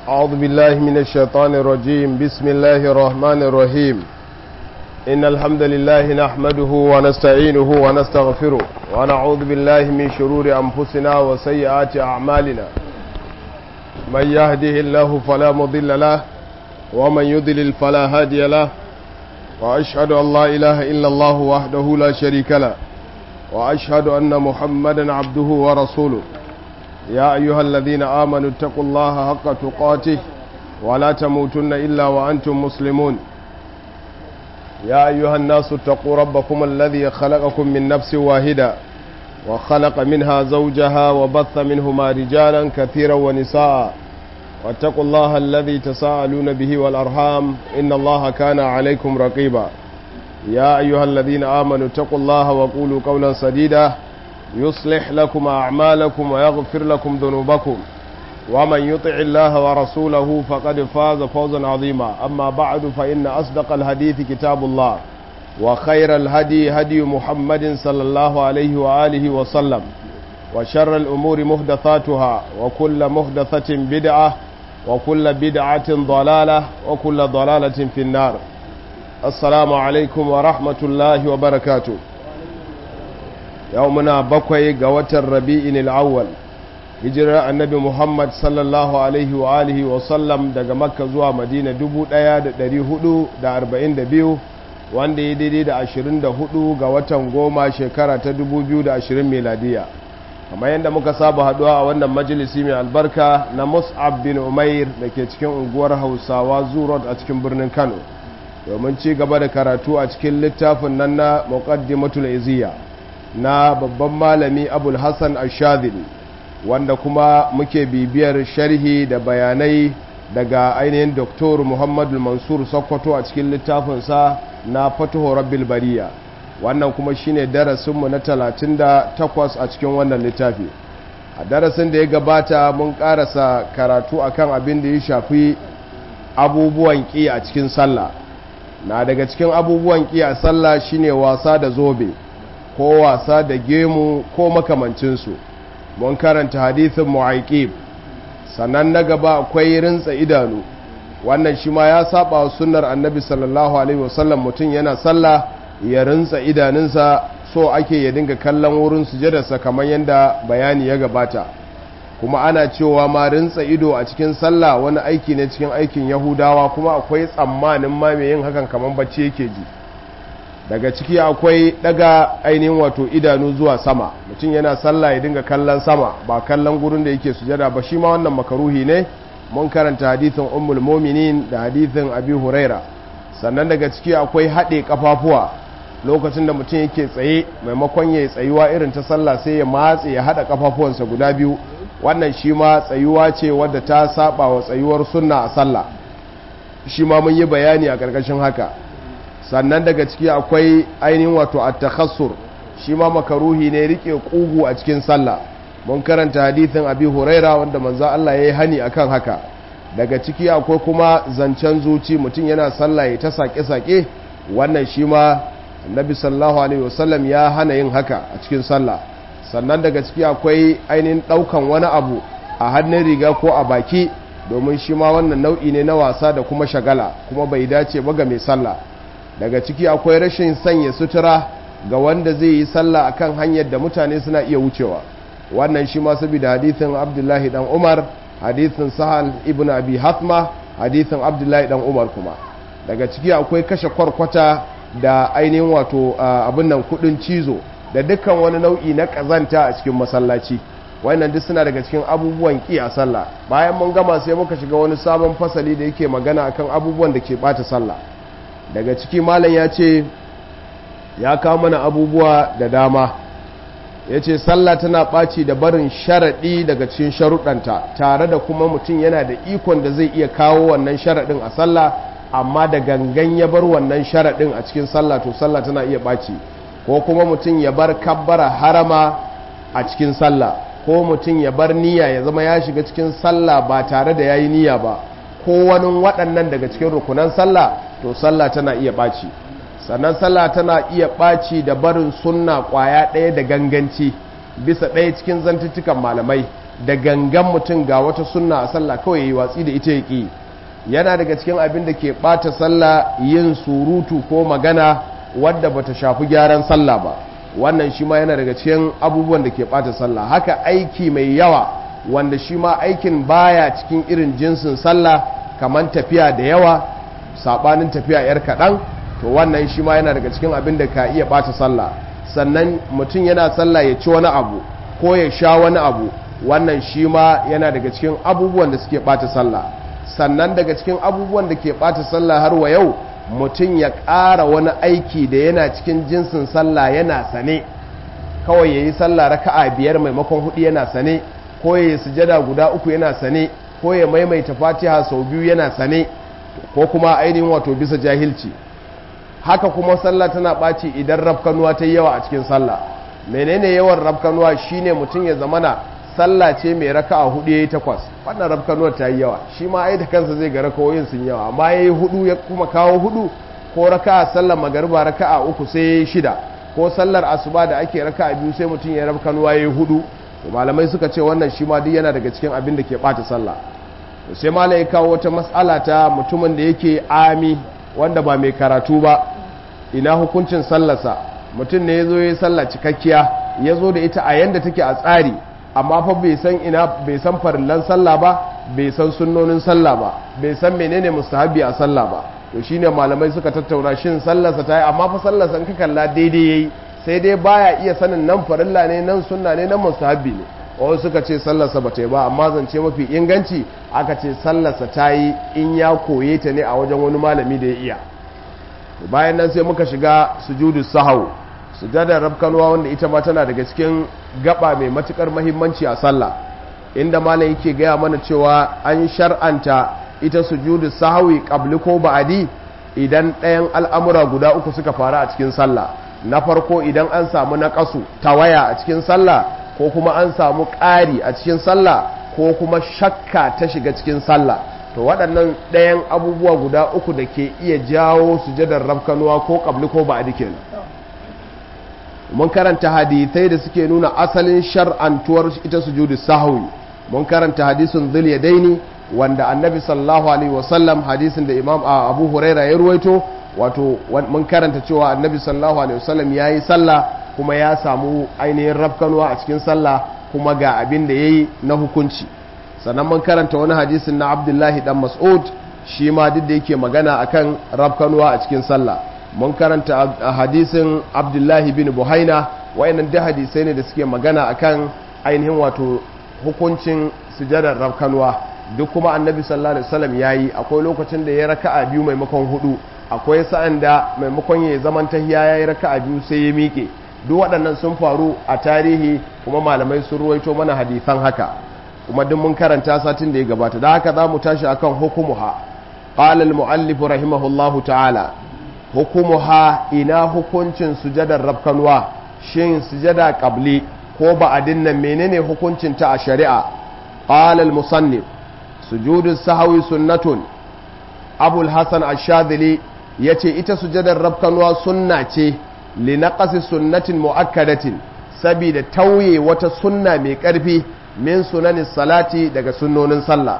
أعوذ بالله من الشيطان الرجيم. بسم الله الرحمن الرحيم. إن الحمد لله نحمده ونستعينه ونستغفره ونعوذ بالله من شرور أنفسنا وسيئات أعمالنا. من يهده الله فلا مضل له ومن يضلل فلا هادي له، وأشهد أن لا إله إلا الله وحده لا شريك له، وأشهد أن محمدا عبده ورسوله. يا أيها الذين آمنوا اتقوا الله حق تقاته ولا تموتن إلا وأنتم مسلمون. يا أيها الناس اتقوا ربكم الذي خلقكم من نفس واحدة وخلق منها زوجها وبث منهما رجالا كثيرا ونساء، واتقوا الله الذي تساءلون به والأرحام إن الله كان عليكم رقيبا. يا أيها الذين آمنوا اتقوا الله وقولوا قولا سديدا يصلح لكم أعمالكم ويغفر لكم ذنوبكم، ومن يطع الله ورسوله فقد فاز فوزا عظيما. أما بعد، فإن أصدق الحديث كتاب الله، وخير الهدي هدي محمد صلى الله عليه وآله وسلم، وشر الأمور محدثاتها، وكل محدثة بدعة، وكل بدعة ضلالة، وكل ضلالة في النار. السلام عليكم ورحمة الله وبركاته. يومنا بقي قوة الربيع الأول، hijirar annabi Muhammad sallallahu alaihi wa alihi wa sallam daga Makka zuwa Madina 1442, wanda ya daidai da 24 ga watan goma shekara ta 2020 miladiya. Kamar yadda muka saba haduwa a wannan majalisi mai albarka na Mus'ab bin Umair da ke cikin unguwar Hausawa Zurot a cikin birnin Kano, domin ci gaba da karatu a cikin littafin nan na Muqaddimatul Izziya na babban malami Abul Hasan Ash-Shadhili, wanda kuma muke bibiyar sharhi da bayanai daga ainihin Dr. Muhammadu Mansur Sokoto a cikin littafinsa na Fatuhu Rabbil Bariya. Wannan kuma shine darasinmu na 38 a cikin wannan littafi. A darasin da ya gabata mun karasa karatu akan abin da ya shafi abubuwan ƙi a cikin sallah. Na daga cikin abubuwan ƙi a sallah shine wasa da zobe ko wasa da gemu ko makamancinsu. Mun karanta hadithin Mu'aykib. Sannan na gaba akwai rintsa idanu. Wannan shi ma ya saba wa sunnar Annabi sallallahu alaihi wasallam, mutum yana sallah ya rintsa idanunsa, so ake ya dinga kallon wurin sujadarsa kamar yadda bayani ya gabata. Kuma ana cewa ma rintsa ido a cikin sallah wani aiki ne cikin aikin Yahudawa, kuma akwai tsammanin ma mai yin hakan kamar bacci yake ji. Daga ciki akwai daga ainihin wato idanu zuwa sama, mutum yana sallah ya dinga kallon sama ba kallon gurin da yake sujada ba, shi ma wannan makaruhi ne. Mun karanta hadithin Ummul Mu'minin da hadithin Abi Huraira. Sannan daga ciki akwai haɗe kafafuwa lokacin da mutum yake tsaye, maimakon ya tsayuwa irin ta sallah sai ya matse ya haɗa kafafuwansa guda biyu. Wannan shi ma tsayuwa ce wadda ta saba wa tsayuwar sunna a sallah, shi ma mun yi bayani a ƙarƙashin haka. Sannan daga ciki akwai ainihin wato at-takhassur, shi ma makaruhi ne rike kugu a cikin sallah. Mun karanta hadithin Abi Huraira wanda manzo Allah yayi hani akan haka. Daga ciki akwai kuma zancen zuci, mutum yana sallah ya ta sake-sake, wannan shi ma Annabi sallallahu alaihi wasallam ya hana yin haka a cikin sallah. Sannan daga ciki akwai ainihin daukan wani abu a hannun riga ko a baki, domin shi ma wannan nau'i ne na wasa da kuma shagala, kuma bai dace ba ga mai sallah. Daga ciki akwai rashin sanya sutura ga wanda zai yi sallah akan hanyar da mutane suna iya wucewa. Wannan shi ma saboda hadithin Abdullahi dan Umar, hadithin Sahal ibn Abi Hathma, hadithin Abdullahi dan Umar kuma. Daga ciki akwai kashe kwarkwata da ainihin wato abin nan kudin cizo da dukkan wani nau'i na kazanta a cikin masallaci. Wannan duk suna daga cikin abubuwan ki a sallah. Bayan mun gama sai muka shiga wani sabon fasali da yake magana akan abubuwan da ke bata sallah. Daga ciki malam ya ce ya kawo mana abubuwa da dama. Ya ce sallah tana ɓaci da barin sharaɗi daga cikin sharuɗanta, tare da kuma mutum yana da ikon da zai iya kawo wannan sharaɗin a sallah, amma da gangan ya bar wannan sharaɗin a cikin sallah, to sallah tana iya ɓaci. Ko kuma mutum ya bar kabbara harama a cikin sallah, ko mutum ya bar niyya ya zama ya shiga cikin sallah ba tare da ya yi niyya ba, ko wani waɗannan daga cikin rukunan sallah, to sallah tana iya ɓaci. Sannan sallah tana iya ɓaci da barin sunna ƙwaya ɗaya da ganganci, bisa ɗaya cikin zantuttukan malamai. da gangan mutum ga wata sunna a sallah kawai yayi watsi da ita yaki. Yana daga cikin abin da ke bata sallah yin surutu ko magana wadda bata shafi gyaran sallah ba, wannan shi ma yana daga cikin abubuwan da ke bata sallah. Haka aiki mai yawa wanda shi ma aikin baya cikin irin jinsin sallah, kamar tafiya da yawa sabanin tafiya yar kaɗan, to wannan shi ma yana daga cikin abin da ka iya bata sallah. Sannan mutum yana sallah ya ci wani abu ko ya sha wani abu, wannan shi ma yana daga cikin abubuwan da suke bata sallah. Sannan daga cikin abubuwan da ke bata sallah har wa yau, mutum ya ƙara wani aiki da yana cikin jinsin sallah yana sane, kawai ya yi sallah raka'a 5 maimakon 4 yana sane, ko ya yi sujada guda 3 yana sane, ko ya maimaita fatiha sau 2 yana sane, ko kuma ainihin wato bisa jahilci. Haka kuma sallah tana ɓaci idan rafkanuwa ta yi yawa a cikin sallah. Menene yawan rafkanuwa? Shine mutum ya zamana sallah ce mai raka'a 4 yayi 8, wannan rafkanuwar ta yi yawa, shi ma ai da kansa zai ga rakawoyin sun yawa, amma yayi 4 ya kuma kawo 4, ko raka'a sallar magariba raka'a 3 sai yayi 6, ko sallar asuba da ake raka'a 2 sai mutum ya rafkanuwa yayi 4, to malamai suka ce wannan shi ma duk yana daga cikin abin da ke bata sallah. Sai malai ya kawo wata mas'ala ta mutumin da yake ami wanda ba mai karatu ba, ina hukuncin sallarsa. Mutum ne yazo yayi sallah cikakkiya, yazo da ita a yanda take a tsari, amma fa bai san farillan sallah ba, bai san sunnonin sallah ba, bai san menene mustahabi a sallah ba. To shine malamai suka tattauna shin sallarsa ta yi, amma fa sallarsa in ka kalla daidai yayi, sai dai baya iya sanin nan farilla ne, nan sunna ne, nan mustahabi ne. Wasu suka ce sallarsa ba ta yi ba, amma zance mafi inganci aka ce sallarsa ta yi in ya koye ta ne a wajen wani malami da ya iya. Bayan nan sai muka shiga sujudu sahau, sujadar rabkanwa, wanda ita ma tana daga cikin gaba mai matukar muhimmanci a sallah, inda malam yake gaya mana cewa an shar'anta ita sujudu sahwi qabli ko ba'di idan ɗayan al'amura guda uku suka faru a cikin sallah. Na farko, idan an samu naqasu tawaya a cikin sallah, ko kuma an samu ƙari a cikin sallah, ko kuma shakka ta shiga cikin sallah. To waɗannan ɗayan abubuwa guda uku da ke iya jawo sujadar rabkanwa ko qabli ko ba'di kenan. Mun karanta hadisai da suke nuna asalin shar'antuwar ita sujudu sahwi. Mun karanta hadisin Dhul Yadaini wanda Annabi sallallahu alaihi wasallam, hadisin da Imam Abu Huraira ya ruwaito, wato mun karanta cewa Annabi sallallahu alaihi wasallam yayi sallah kuma ya samu ainihin rafkanwa a cikin sallah, kuma ga abin da yayi na hukunci. Sannan mun karanta wani hadisin na Abdullahi dan Mas'ud, shi ma duk da yake magana akan rafkanwa a cikin sallah. Mun karanta hadisin Abdullahi bin Buhaina, wayannan da hadisai ne da suke magana akan ainihin wato hukuncin sujadar rafkanwa. Duk kuma Annabi sallallahu alaihi wasallam yayi, akwai lokacin da ya raka'a 2 maimakon 4, akwai sa'an da maimakon ya zaman tahiyya yayi raka'a 2 sai ya miƙe. Duk waɗannan sun faru a tarihi, kuma malamai sun ruwaito mana hadisan haka, kuma duk mun karanta satin da ya gabata. Da haka za mu tashi akan hukumuha. Qala al-mu'allif rahimahullahu ta'ala, hukumuha, ina hukuncin sujadar rabkanwa, shin sujada qabli ko ba'din nan menene hukuncin ta a shari'a? Qala al-musannif, sujudu sahwi sunnatun. Abu al-Hasan ash-Shadhili yace ita sujadar rabkanwa sunna ce li naqasi sunnatin muakkadatin, sabida tauye wata sunna mai karfi min sunanis salati, daga sunnonin sallah.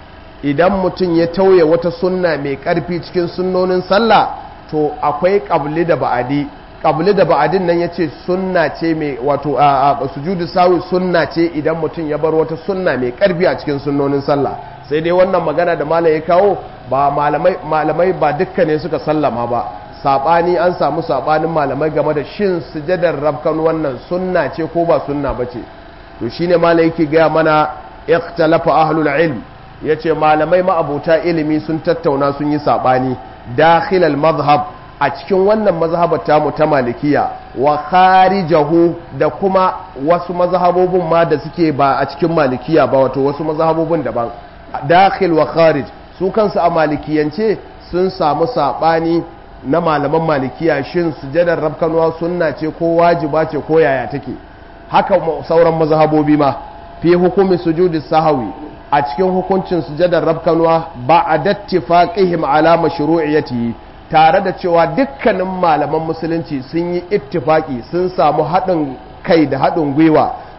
Idan mutum ya tauye wata sunna mai karfi cikin sunnonin sallah, to akwai qabli da ba'adi. Qabli da ba'adin nan yace sunna ce mai, wato sujudu sahwi sunna ce idan mutum ya bar wata sunna mai karfi a cikin sunnonin sallah. Sai dai wannan magana da malam ya kawo, ba malamai ba dukkan ne suka sallama ba, sabani an samu sabanin malamai game da shin sujadar rabkan wannan sunna ce ko ba sunna bace. To shine malam yake ga mana ikhtalafa ahlul ilm, yace malamai ma'abuta ilimi sun tattauna, sun yi sabani dakhil al madhhab, a cikin wannan mazhabar tamu ta malikiya, wa kharijahu, da kuma wasu mazhabobin ma da suke ba a cikin malikiya ba, wato wasu mazhabobin daban, dakhil wa kharij. Su kansu a malikiyance sun samu sabani na malaman malikiya, shin sujadar rabkanwa sunna ce ko wajiba ce ko yaya take. Haka sauran mazhabobi ma, fi hukumi sujudi sahwi, a cikin hukuncin sujadar rabkanwa, ba'da ittifaqihim ala mashru'iyyati, tare da cewa dukkanin malaman musulunci sun yi ittifaki, sun samu haɗin kai da haɗin gwiwa,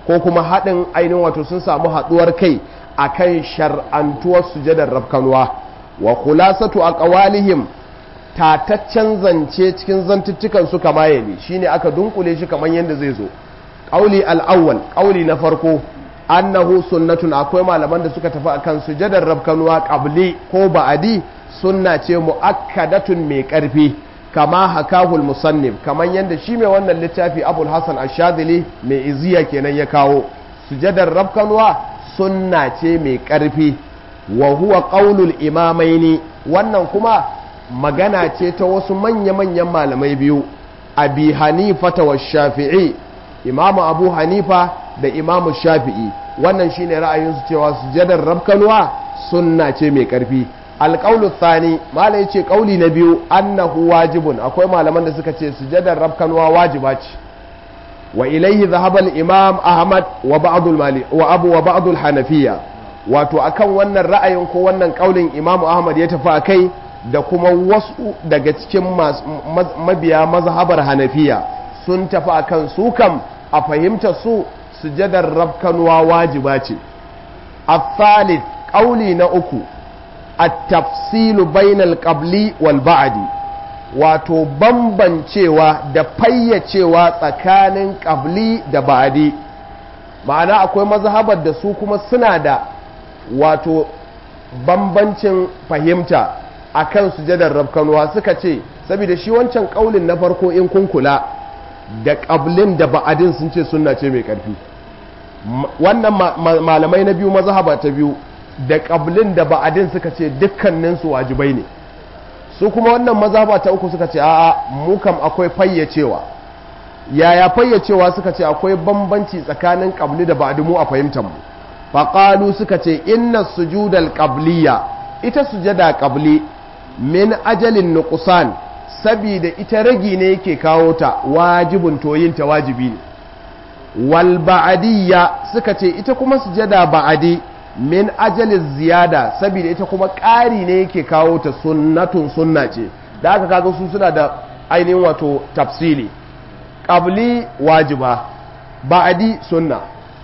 ko kuma haɗin ainihin wato sun samu haɗuwar kai akan shar'antuwar sujadar rafkanuwa. Wa khulasatu aqwalihim, tataccen zance cikin zantuttukan su kama yali, shine aka dunkule shi kaman yanda zai zo. Qauli al-awwal, qauli na farko, annahu sunnatun, akwai malaman da suka tafi akan sujadar rafkanuwa qabli ko ba'adi sunna ce muakkadatun mai karfi, kama hakahul musannif, kaman yanda shi mai wannan littafi Abul Hasan Ash-Shadhili mai iziya kenan ya kawo, sujadar rafkanuwa sunna ce mai karfi. Wa huwa qaulul imamaini, wannan kuma magana ce ta wasu manya-manyan malamai biyu, Abi Hanifa wa Shafi'i, Imamu Abu Hanifa da Imamu Shafi'i. Wannan shine ra'ayinsu cewa sujadar rafkanuwa sunna ce mai karfi. Alƙaulu thani, mala yace ƙauli na biyu, annahu wajibun, akwai malaman da suka ce sujadar rafkanuwa wajiba ce. Wa ilaihi dhahaba al-imam Ahmad wa ba'd al-Hanafiyya, wato akan wannan ra'ayin ko wannan ƙaulin Imam Ahmad ya tafi akai da kuma wasu daga cikin mabiya mazhabar Hanafiya sun tafi akan su kam a fahimtar su sujadar rafkanuwa wajiba ce. Al-thalith, ƙauli na uku, at-tafsilu bainal qabli wal ba'di, wato bambancewa da fayyacewa tsakanin qabli da ba'di. Ma'ana akwai mazhabar da su kuma suna da wato bambancin fahimta akan sujadar rafkanuwa, suka ce saboda shi wancan kaulin na farko in kun kula da qablin da ba'din sun ce sunna ce mai karfi. Wannan malamai na biyu, mazhaba ta biyu, da qablin da ba'din suka ce dukkanin su wajibai ne. Su kuma wannan mazhaba ta uku suka ce a'a, mu kam akwai fayyacewa. Yaya fayyacewa? Suka ce akwai bambanci tsakanin qabli da ba'di mu a fahimtar mu. Faqalu, suka ce inna sujudal qabliya, ita sujada qabli min ajalin nuqsan, sabida ita ragi ne yake kawo ta, wajibun toyin ta wajibi ne. Wal ba'diyya, suka ce ita kuma sujada ba'di min ajalin ziyada, sabida ita kuma ƙari ne yake kawo ta, sunnatun sunna ce. Da aka kaga su suna da ainihin wato tafsili, qabli wajiba, ba'di sunna.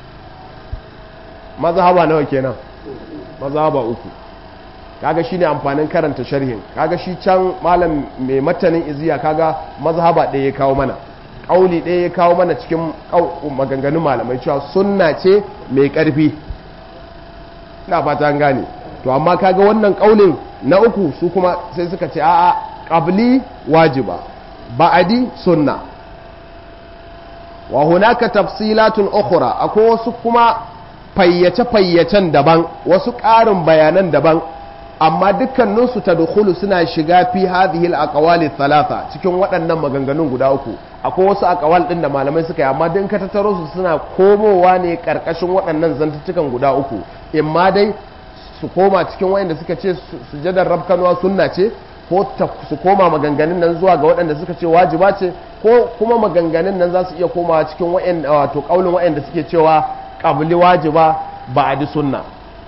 mazhaba nawa kenan? Mazhaba uku. Kaga shine amfanin karanta sharhin. Kaga shi can malam mai matanin iziya kaga mazhaba ɗaya ya kawo mana, ƙauli ɗaya ya kawo mana cikin maganganun malamai cewa sunna ce mai ƙarfi. Ina fata an gane. To amma kaga wannan ƙaulin na uku su kuma sai suka ce a'a, qabli wajiba, ba'adi sunna. Wa hunaka tafsilatun ukhra, akwai wasu kuma fayyace-fayyacen daban, wasu ƙarin bayanan daban, amma dukkaninsu ta dukulu suna shiga fi hadhihi al-aqwali thalatha, cikin waɗannan maganganun guda uku. Akwai wasu aqwal ɗin da malamai suka yi, amma din ka tattaro su suna komowa ne ƙarƙashin waɗannan zantuttukan guda uku. Imma dai su koma cikin waɗanda suka ce sujadar rafkanuwa sunna ce, ko su koma maganganun nan zuwa ga waɗanda suka ce wajiba ce, ko kuma maganganun nan za su iya komawa cikin waɗanda wato ƙaulin waɗanda suke cewa qabli wajiba ba'di sunna.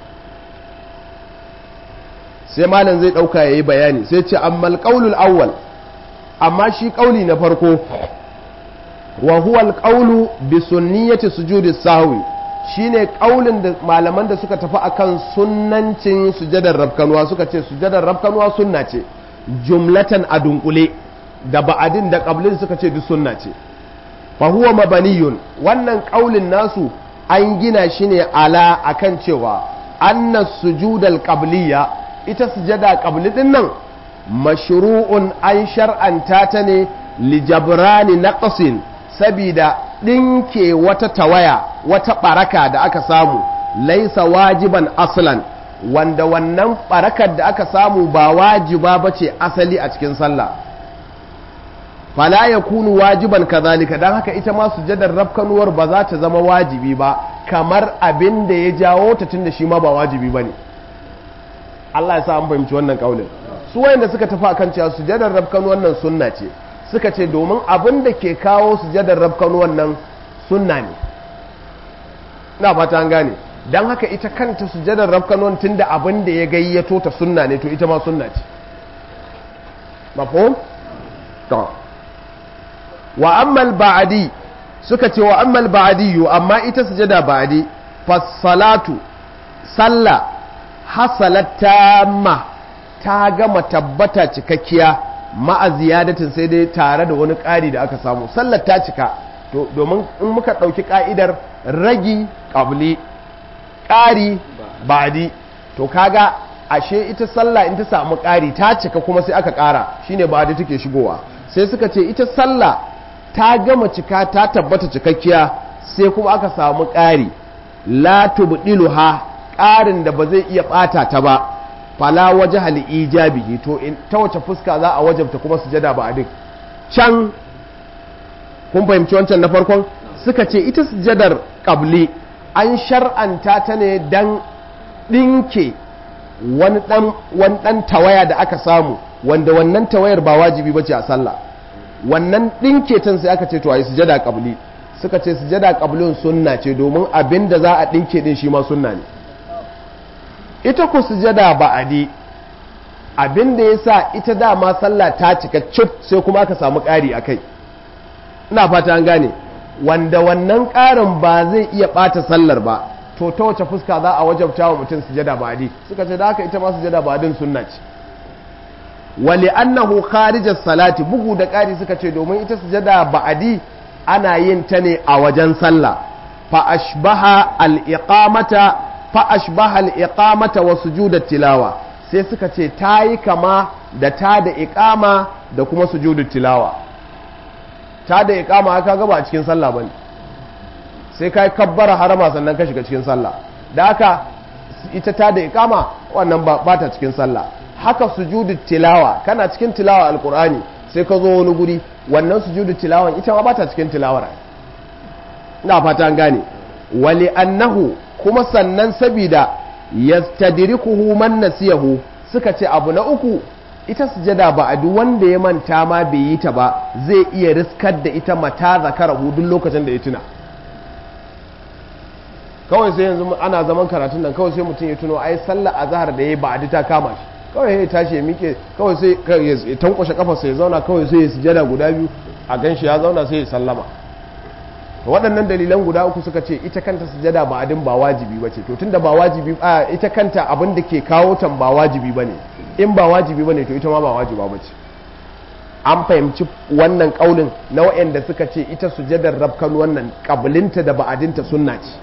Sai malam zai dauka yayi bayani, sai ce ammal qaulul awwal, amma shi qauli na farko, wa huwa alqaulu bi sunniyati sujudi sahwi, shine qaulin da malaman da suka tafi akan sunnancin sujadar rafkanuwa, suka ce sujadar rafkanuwa sunna ce jumlatan a dunkule, da ba'adin da qablin suka ce duk sunna ce. Fa huwa mabaniyun, wannan qaulin nasu an gina shi ne ala akan cewa anna sujudal qabliya, ita sujada qabli din nan mashru'un, an shar'anta ta ne li jabrani naqsin, sabida dinke wata tawaya, wata baraka da aka samu, laisa wajiban aslan, wanda wannan barakar da aka samu ba wajiba bace asali a cikin sallah. Fala yakunu wajiban kazalika, dan haka ita ma sujadar rafkanuwar ba za ta zama wajibi ba, kamar abin da ya jawo ta, tunda shi ma ba wajibi bane. Allah ya sa an fahimci wannan kaulin. Su wayanda suka tafi akan cewa sujadar rafkanuwar nan sunna ce, suka ce domin abin da ke kawo sujadar rafkanuwar nan sunna ne. Ina fata an gane. Dan haka ita kanta sujadar rafkanuwar, tunda abin da ya gayyato ta sunna ne, to ita ma sunna ce. Mafhum? To wa ammal ba'di, suka ce wa ammal ba'diyyu amma ita sujada ba'di fassalatu salla hasalat tamma ta gama tabbata cikakkiya ma'a ziyadatin sai dai tare da wani ƙari da aka samu sallar ta cika to domin in muka ɗauki ƙa'idar ragi ƙabli ƙari ba'di to kaga ashe ita sallah in ta samu ƙari ta cika kuma sai aka ƙara shine ba'di take shigowa sai suka ce ita sallah ta gama cika ta tabbata cikakkiya sai kuma aka samu ƙari la tubdiluha ƙarin da ba zai iya ɓata ta ba fala waje hali ijabihi to ta wace fuska za a wajabta kuma sujada ba a duk can kun fahimci wancan na farkon suka ce ita sujadar qabli an shar'anta ta ne dan dinke wani dan tawaya da aka samu wanda wannan tawayar ba wajibi bace a sallah wannan dinke tan sai aka ce to ayi sujada qabli suka ce sujada qablin sunna ce domin abinda za a dinke din shi ma sunna ne ita ku sujada ba'adi abinda yasa ita dama sallah ta cika cif sai kuma aka samu ƙari akai ina fata an gane wanda wannan ƙarin ba zai iya ɓata sallar ba to ta wace fuska za a wajabta wa mutum sujada ba'adi suka ce da haka ita ma sujada ba'adin sunna ce wali annahu kharijas salati bugu da ƙari suka ce domin ita sujada ba'adi ana yin ta ne a wajen sallah fa ashbaha al-iqamata wa sujudat tilawa sai suka ce ta yi kama da ta da iqama da kuma sujudat tilawa ta da iqama aka gaba a cikin sallah bane sai kai kabbara harama sannan ka shiga cikin sallah da haka ita ta da iqama wannan ba ta cikin sallah haka sujudat tilawa kana cikin tilawa alqur'ani sai ka zo wani guri wannan sujudat tilawan ita ma ba ta cikin tilawar ina fata an gane wali annahu kuma sannan sabida yastadrikuhu man nasiyahu suka ce abu na uku ita sujada ba a duk wanda ya manta ma bai yi ta ba zai iya riskar da ita mata zakarahu duk lokacin da ya tuna kawai sai yanzu ana zaman karatun nan kawai sai mutum ya tuno ai sallar azhar da yayi ba a ta kama shi kawai ya tashi ya mike kawai sai ya tankwashe kafarsa ya zauna kawai sai ya sujada guda biyu a ganshi ya zauna sai ya sallama to waɗannan dalilan guda uku suka ce ita kanta sujada ba adin ba wajibi bace to tunda ba wajibi ita kanta abin da ke kawo tan ba wajibi bane in ba wajibi bane to ita ma ba wajiba bace an fahimci wannan kaulin na waɗanda suka ce ita sujadar rabkan wannan kabilinta da ba'adinta sunna ce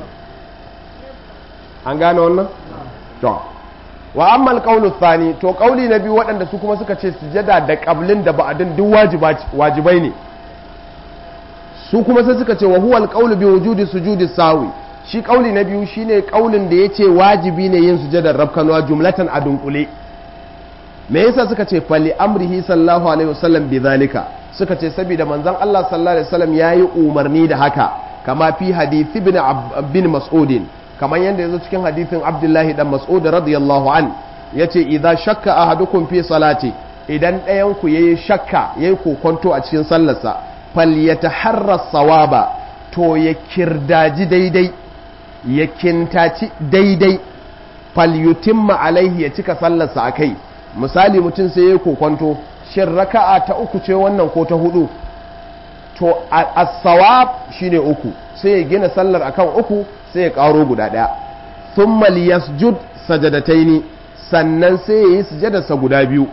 an gane wannan to wa amma alqawlu thani to kauli na biyu waɗanda su kuma suka ce sujada da qablin da ba'din duk wajibai ne su kuma sai suka ce wa huwa alqawlu bi wujudi sujudi sawi shi kauli na biyu shine kaulin da yace wajibi ne yin sujadar rabkanwa jumlatan a dunkule me yasa suka ce fali amrihi sallallahu alaihi wasallam bidhalika suka ce saboda manzon Allah sallallahu alaihi wasallam yayi umarni da haka kama fi hadisi bin mas'udin kamar yadda ya zo cikin hadithin abdullahi dan mas'ud radiyallahu an ya ce idan shakka ahadukum fi salati idan ɗayanku ya yi shakka ya yi kokonto a cikin sallarsa fal ya taharra sawaba to ya kirdaji daidai ya kintaci daidai fal yutimma alaihi ya cika sallarsa a kai misali mutum sai ya yi kokonto shin raka'a ta uku ce wannan ko ta hudu to as-sawab shine uku sai ya gina sallar akan uku sai ya karo guda daya thumma liyasjud sajadataini sannan sai ya yi sujadarsa guda biyu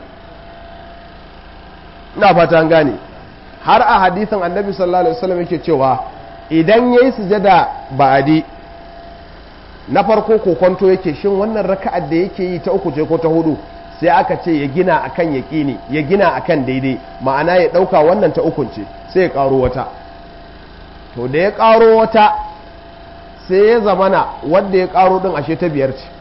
ina fata an gane har a hadisin annabi sallallahu alaihi wasallam yake cewa idan yayi sujada ba'adi na farko kokonto yake shin wannan raka'ar da yake yi ta uku ce ko ta hudu sai aka ce ya gina akan yaqini ya gina akan daidai ma'ana ya dauka wannan ta ukun ce sai ya karo wata to da ya karo wata sai ya zamana wanda ya karo din ashe ta biyar ce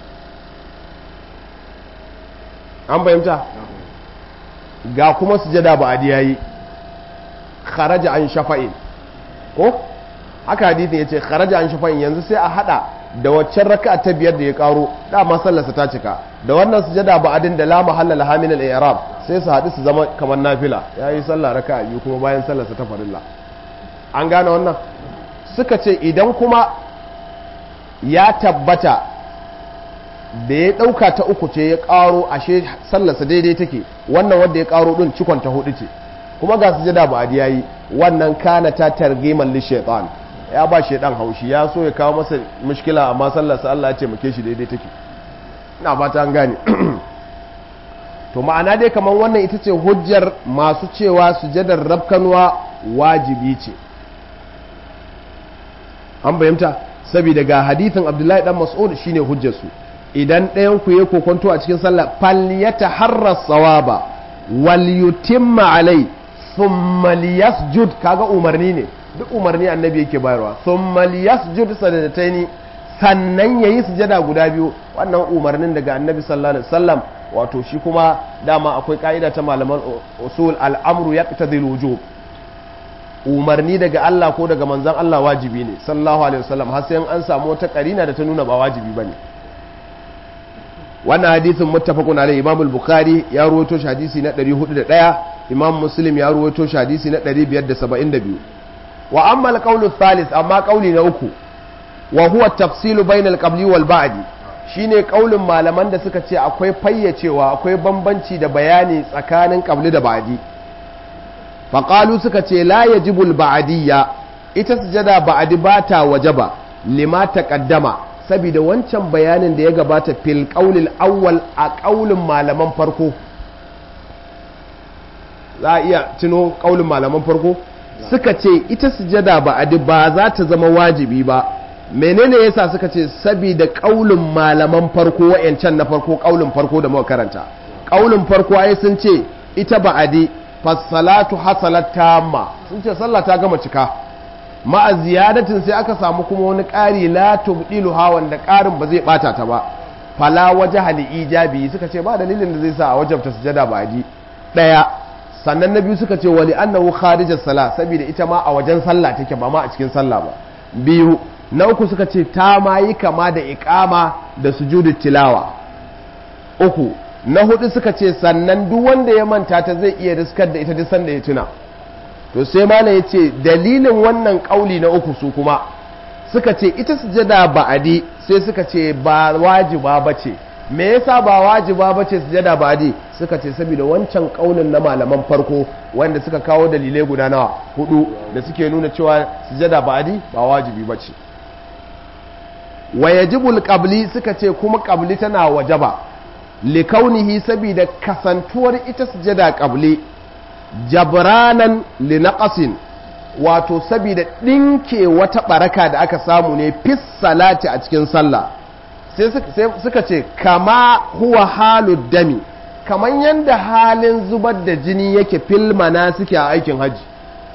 an fahimta ga kuma sujada ba'adi yayi kharaja an shafa'in ko haka hadisin yace kharaja an shafa'in yanzu sai a hada da waccan raka'a ta biyar da ya karo dama sallarsa ta cika da wannan sujada ba'adin da la mahalla laha min al-i'rab sai su hadu su zama kamar nafila yayi sallah raka'a biyu kuma bayan sallarsa ta farilla an gane wannan suka ce idan kuma ya tabbata da ya dauka ta uku ce ya karo ashe sallarsa daidai take wannan wanda ya karo din cikon ta hudu ce kuma ga sujada ba'adi yayi wannan kana ta targiman li shaytan ya ba shaydan haushi ya so ya kawo masa mushkila amma sallarsa Allah ya ce muke shi daidai take ina ba ta gane to ma'ana dai kaman wannan ita ce hujjar masu cewa sujadar rabkanwa wajibi ce an bayyanta saboda ga hadithin Abdullahi dan Mas'ud shine hujjar su idan ɗayan ku ya kokonto a cikin sallah falyataharra sawaba wal yutimma alai thumma liyasjud kaga umarni ne duk umarni annabi yake bayarwa thumma liyasjud sadadataini sannan yayi sujada guda biyu wannan umarnin daga annabi sallallahu alaihi wasallam wato shi kuma dama akwai ka'ida ta malaman usul al-amru yaqtadi al-wujub umarni daga Allah ko daga manzon Allah wajibi ne sallallahu alaihi wasallam har sai an samu wata karina da ta nuna ba wajibi bane wannan hadisin muttafaqun alaihi Imam al-Bukhari ya rawaito shi hadisi na 401 Imam Muslim ya rawaito shi hadisi na 572 wa amma al-qawlu thalith amma qawli na uku wa huwa tafsilu bayna al-qabli wal ba'di shine kaulin malaman da suka ce akwai fayyacewa akwai bambanci da bayani tsakanin qabli da ba'di faqalu suka ce la yajibul ba'diyya ita sujada ba'di bata wajaba lima taqaddama saboda wancan bayanin da ya gabata fil qaulil awwal a kaulin malaman farko za a iya tuno kaulin malaman farko suka ce ita sujada ba'di ba za ta zama wajibi ba menene yasa suka ce saboda kaulin malaman farko wayancan na farko kaulin farko da muka karanta kaulin farko ai sun ce ita ba'di fassalatu hasalat tamma sun ce sallah ta gama cika ma'a ziyadatin sai aka samu kuma wani ƙari la tubdiluha wanda ƙarin ba zai bata ta ba fala wajha li ijabi suka ce ba dalilin da zai sa a wajabta sujada ba'di daya sannan na biyu suka ce wali annahu kharijas salah saboda ita ma a wajen sallah take ba ma a cikin sallah ba biyu na uku suka ce ta ma yi kama da iqama da sujudut tilawa uku na hudu suka ce sannan duk wanda ya manta ta zai iya riskar da ita duk sanda ya tuna to sai malam yace dalilin wannan kauli na uku su kuma suka ce ita sujada ba'adi sai suka ce ba wajiba bace me yasa ba wajiba bace sujada ba'adi suka ce saboda wancan kaulin na malaman farko wanda suka kawo dalilai guda nawa hudu da suke nuna cewa sujada ba'adi ba wajibi bace wa yajibul qabli suka ce kuma qabli tana wajaba likaunihi saboda kasantuwar ita sujada qabli jabranan linaqasin wato saboda dinke wata baraka da aka samu ne fis salati a cikin sallah sai suka ce kama huwa halud dami kaman yanda halin zubar da jini yake fil manasiki a aikin haji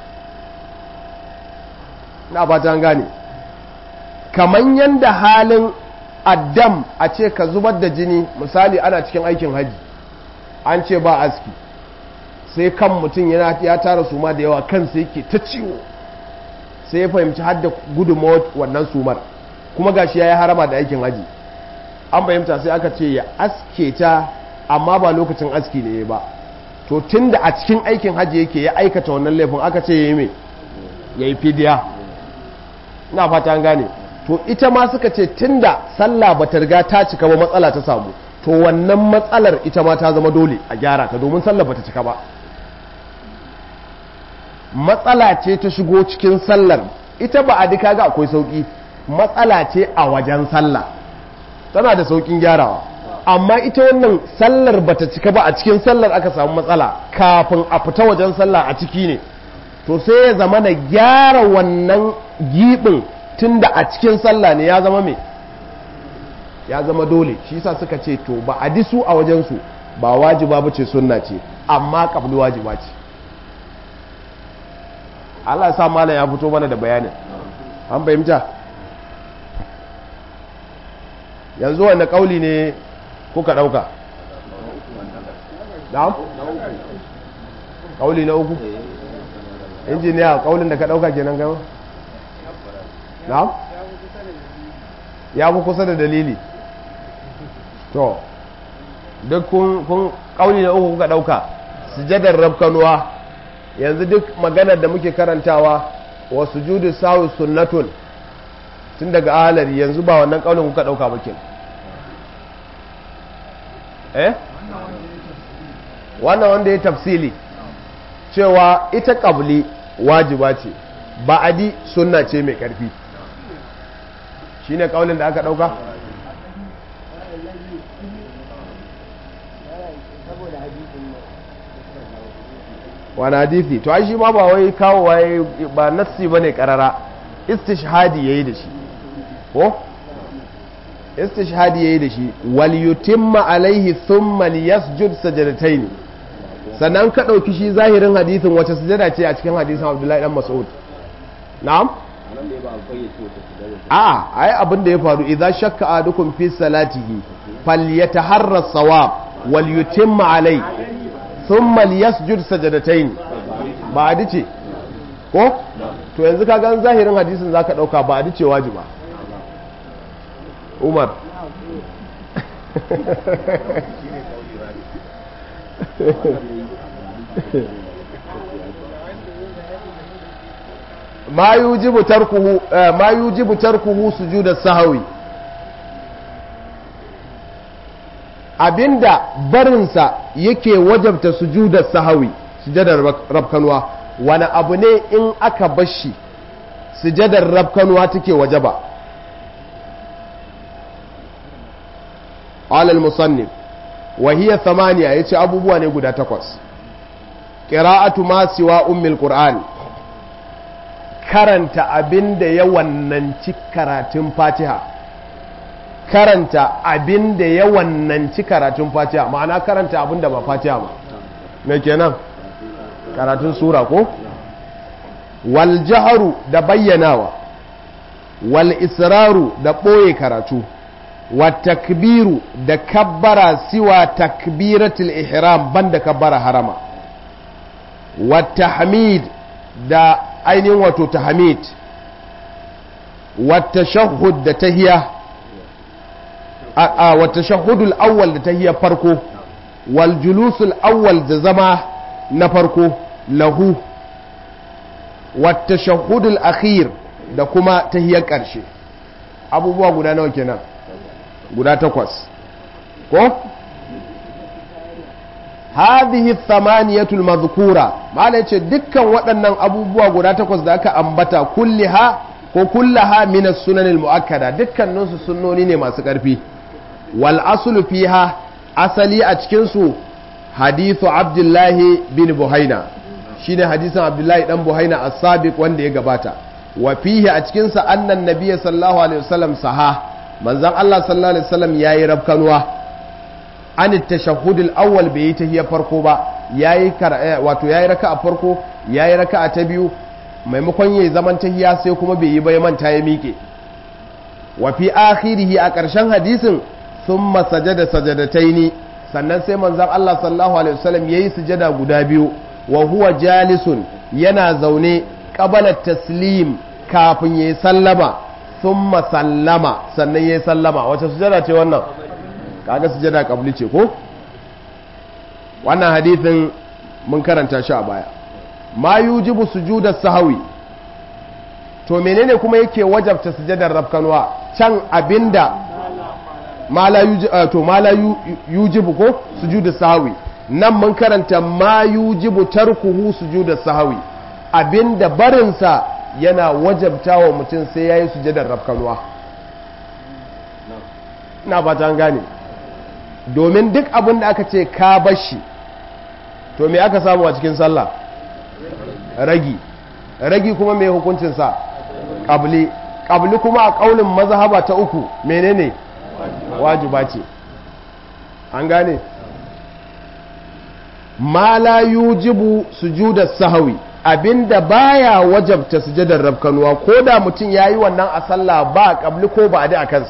na ba ta gane kaman yanda halin addam a ce ka zubar da jini misali ana cikin aikin haji an ce ba aski sai kan mutum ya tara suma da yawa kansa yake ta ciwo sai ya fahimci har da gudunmawar wannan sumar kuma gashi ya yi harama da aikin haji an fahimta sai aka ce ya aske ta amma ba lokacin aski ne ba to tun da a cikin aikin haji yake ya aikata wannan laifin aka ce ya yi mai ya yi fidiya ina fata an gane to ita ma suka ce tunda sallah ba ta riga ta cika ba matsala ta samu to wannan matsalar ita ma ta zama dole a gyara ta domin sallah ba ta cika ba matsala ce ta shigo cikin sallar ita ba a dika ga akwai sauki matsala ce a wajen sallah tana da saukin gyarawa amma ita wannan sallar ba ta cika ba a cikin sallar aka samu matsala kafin a fita wajen sallah a ciki ne to sai ya zama na gyara wannan gibin tunda a cikin sallah ne ya zama me ya zama dole shi yasa suka ce to ba a disu a wajen su ba wajiba bace sunna ce amma qabli wajiba ce Allah ya sa malam ya fito mana da bayanin an fahimta yanzu wanda kauli ne kuka dauka na'am kauli na uku injiniya kaulin da ka dauka kenan gaba na'am ya fi kusa da dalili to duk kun kauli na uku kuka dauka sujadar rabkanuwa yanzu duk maganar da muke karantawa wa sujudu sawi sunnatun tun daga ahalari yanzu ba wannan kaulin kuka dauka ba kenan wannan wanda ya tafsili cewa ita qabli wajiba ce, ba'adi sunna ce mai ƙarfi. Shi ne ƙaunin da aka ɗauka? wani hadisi to ai shi ma ba wai kawo waye ba nassi bane karara, istishhadi yayi da shi ko istishhadi yayi da shi wal yutimma alaihi thumma liyasjud sajdatayn. sannan ka dauki shi zahirin hadisin wace sujada ce a cikin hadisin Abdullahi dan Mas'ud? Na'am, ai abin da ya faru idza shakka adukum fi salatihi falyataharra sawab wal yutimma alaihi thumma liyasjud sajdatayn. ba a dace ko to yanzu ka ga zahirin hadisin zaka dauka ba a dace wajiba. Umar ma yujibu tarkuhu sujud as-sahwi, abinda barinsa yake wajabta sujudar sahawi, sujadar rabkanwa. wani abu ne in aka bashi sujadar rabkanwa take wajaba? qala al-musannif wa hiya thamaniya, yace abubuwa ne guda 8. qira'atu ma siwa ummil qur'an, karanta abinda ya wannanci karatun Fatiha. karanta abin da ya wannanci karatun Fatiha, ma'ana karanta abin da ba Fatiha ba. Me kenan? Karatun sura ko? Wal jaharu da bayyanawa, wal israru da ɓoye karatu, wat takbiru da kabbara siwa takbiratul ihram banda kabbara harama, wat tahmid da ainihin wato tahmid, wat tashahhud da tahiyya, wata shahudul awwal da tahiyar farko, wal julusul awwal da zama na farko lahu, wata shahudul akhir da kuma tahiyar ƙarshe. abubuwa guda nawa kenan? guda 8 ko? hadhihi thamaniyatul madhkura, mala yace dukkan waɗannan abubuwa guda 8 da aka ambata kulliha ko kullaha min as-sunanil muakkada, dukkaninsu sunnoni ne masu ƙarfi. wal aslu fiha, asali a cikin su hadithu Abdullahi bin Buhaina, shine hadisin Abdullahi dan Buhaina as-sabiq wanda ya gabata. wa fihi a cikin sa annan nabiyyi sallallahu alaihi wasallam saha, manzon Allah sallallahu alaihi wasallam yayi rabkanwa an at-tashahhud al-awwal bai tahiyya farko ba, yayi wato yayi raka'a farko, yayi raka'a ta biyu, maimakon yayi zaman tahiyya sai kuma bai yi ba, ya manta ya miƙe. wa fi akhirihi, a ƙarshen hadisin thumma sajada sajadataini, sannan sai manzon Allah sallallahu alaihi wasallam yayi sujada guda biyu, wa huwa jalisun, yana zaune, qabala taslim, kafin yayi sallama, thumma sallama, sannan yayi sallama. wace sujada ce wannan? kaga sujada qabli ce ko? wannan hadisin mun karanta shi a baya. ma yujibu sujudas sahwi, to menene kuma yake wajabta sujadar rabkanwa? can abinda ma la yujibu ko sujudus sahwi, nan mun karanta ma yujibu tarkuhu sujudus sahwi, abinda barinsa yana wajabta wa mutum sai yayi sujadar rabkanwa. ina ba ta gane, domin duk abinda aka ce ka bashi, to me aka samu a cikin sallah? ragi kuma me hukuncin sa? qabli kuma a kaulin mazhaba ta uku menene? wajiba ce. an gane? ma la yujibu sujudas sahwi, abinda baya wajabta sujudar rabkanuwa, ko da mutum yayi wannan a sallah ba qabli ko ba a kansa.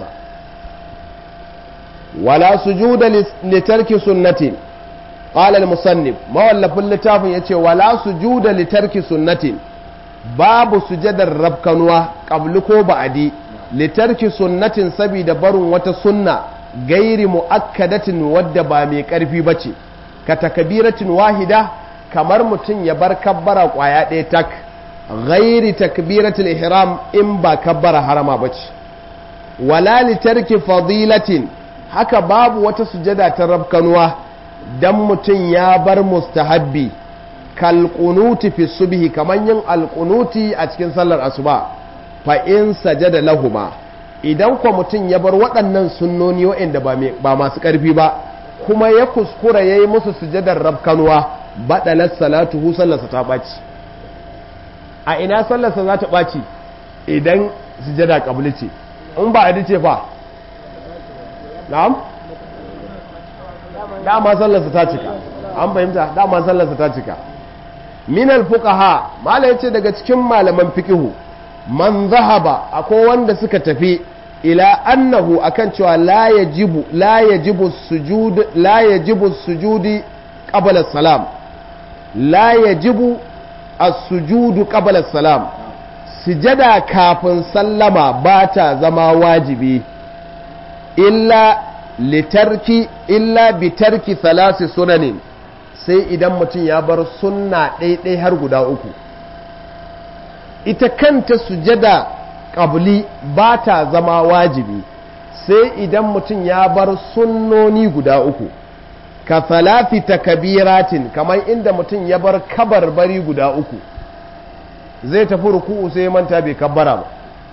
wala sujuda li tarki sunnatin, qala al-musannif, mawallafin littafin yace wala sujuda li tarki sunnatin, babu sujadar rabkanuwa qabli ko ba'di, li tarki sunnatin, sabida barin wata sunna gairi muakkadatin wadda ba mai karfi bace, ka takbiratin wahida, kamar mutum ya bar kabbara kwaya ɗaya tak, gairi takbiratul ihram, in ba kabbara harama bace. wala li tarki fadilatin, haka babu wata sujada ta rabkanuwa dan mutum ya bar mustahabbi, kalqunuti fi subhi kaman yin alqunuti a cikin sallar asuba fa in sajada lahuma idan ko mutum ya bar waɗannan sunnoni waɗanda ba masu ƙarfi ba kuma ya kuskura yayi musu sujadar rabkanuwa badalat salatuhu sallarsa ta ɓaci. A ina sallarsa za ta ɓaci idan sujada qabli ce, in ba a ce fa na'am dama sallarsa ta cika, an fahimta, dama sallarsa ta cika. Minal fuqaha mala yace daga cikin malaman fiqhu man zahaba akwai wanda suka tafi ila annahu akan cewa la yajibu sujudi qabla salam, la yajibu as-sujudu qabla salam, sujada kafin sallama ba ta zama wajibi illa bitarki thalasi sunanin, sai idan mutum ya bar sunna ɗaiɗai har guda uku. Ita kanta sujada ƙabli ba ta zama wajibi sai idan mutum ya bar sunnoni guda uku, ka thalathi takbiratin, kamar inda mutum ya bar kabarbari guda uku, zai tafi ruku'u sai ya manta bai kabbara ba,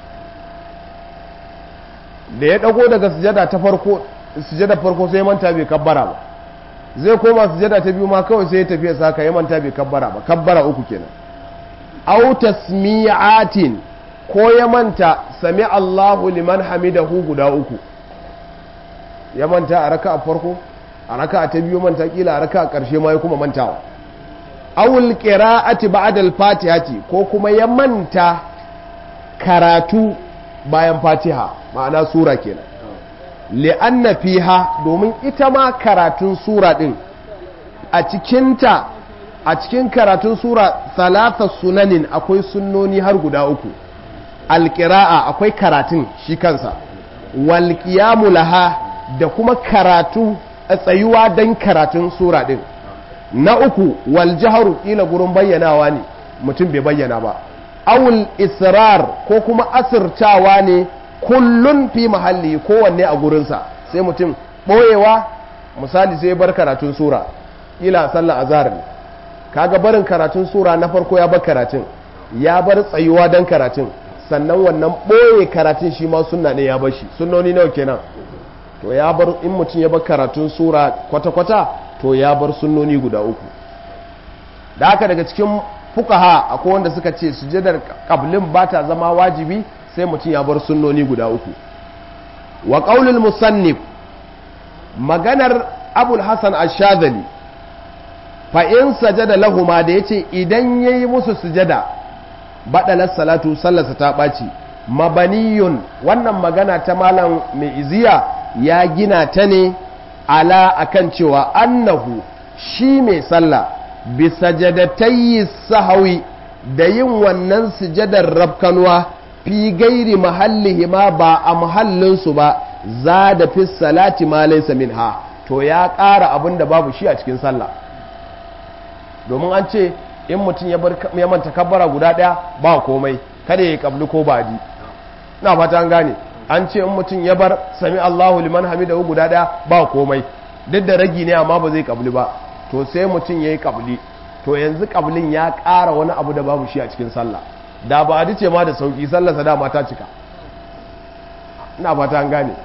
da ya ɗago daga sujada farko sai ya manta bai kabbara ba, zai koma sujada ta biyu ma kawai sai ya tafi ya saka ya manta bai kabbara ba, kabbara uku kenan. Aw tasmi'atin, ko ya manta sami Allahu liman hamidahu guda uku, ya manta a raka'a farko, a raka'a ta biyu manta, kila a raka'a karshe ma ya kuma mantawa. Awul qira'ati ba'da al-fatihati, ko kuma ya manta karatu bayan fatiha, ma'ana sura kenan. Li'anna fiha, domin ita ma karatun sura din a cikin karatun sura salasa sunanin akwai sunnoni har guda uku. Alƙira'a akwai karatun shi kansa, wal qiyamu laha da kuma karatu a tsayuwa don karatun sura din. Na uku wal jaharu, ila gurin bayyanawa ne mutum bai bayyana ba, awul israr ko kuma asirtawa ne, kullun fi mahalli, kowanne a gurinsa, sai mutum ɓoyewa, misali sai bar karatun sura, ila sallar azhar ne, kaga barin karatun sura na farko ya bar karatun, ya bar tsayuwa don karatun, sannan wannan ɓoye karatun shi ma sunna ne ya bar shi. Sunnoni nawa kenan? To ya bar, in mutum ya bar karatun sura kwata-kwata to ya bar sunnoni guda uku. Da haka daga cikin fuqaha akwai wanda suka ce sujadar qablin ba ta zama wajibi sai mutum ya bar sunnoni guda uku. Wa qaulul musannif, maganar Abul Hasan Ash-Shadhali, fa in sajada lahuma, da yace idan yayi musu sujada badalas salatu, sallarsa ta ɓaci. Mabaniyun, wannan magana ta malam mai iziya ya gina ta ne ala akan cewa annahu, shi mai sallah bi sajadatayi sahawi, da yin wannan sujadar rabkanwa fi gairi mahallihi ma ba a mahallinsu ba, za da fi salati ma laysa minha, to ya ƙara abin da babu shi a cikin sallah. Domin an ce in mutum ya manta kabbara guda ɗaya ba komai, kada ya kabli ko baji. Na fata an gane. An ce in mutum ya bar sami Allahu liman hamidahu guda ɗaya ba komai, duk da ragi ne amma ba zai kabli ba, to sai mutum ya yi kabli, to yanzu kablin ya ƙara wani abu da babu shi a cikin sallah. Da ba a ce ma da sauki, sallarsa dama ta cika. Ina fata an gane.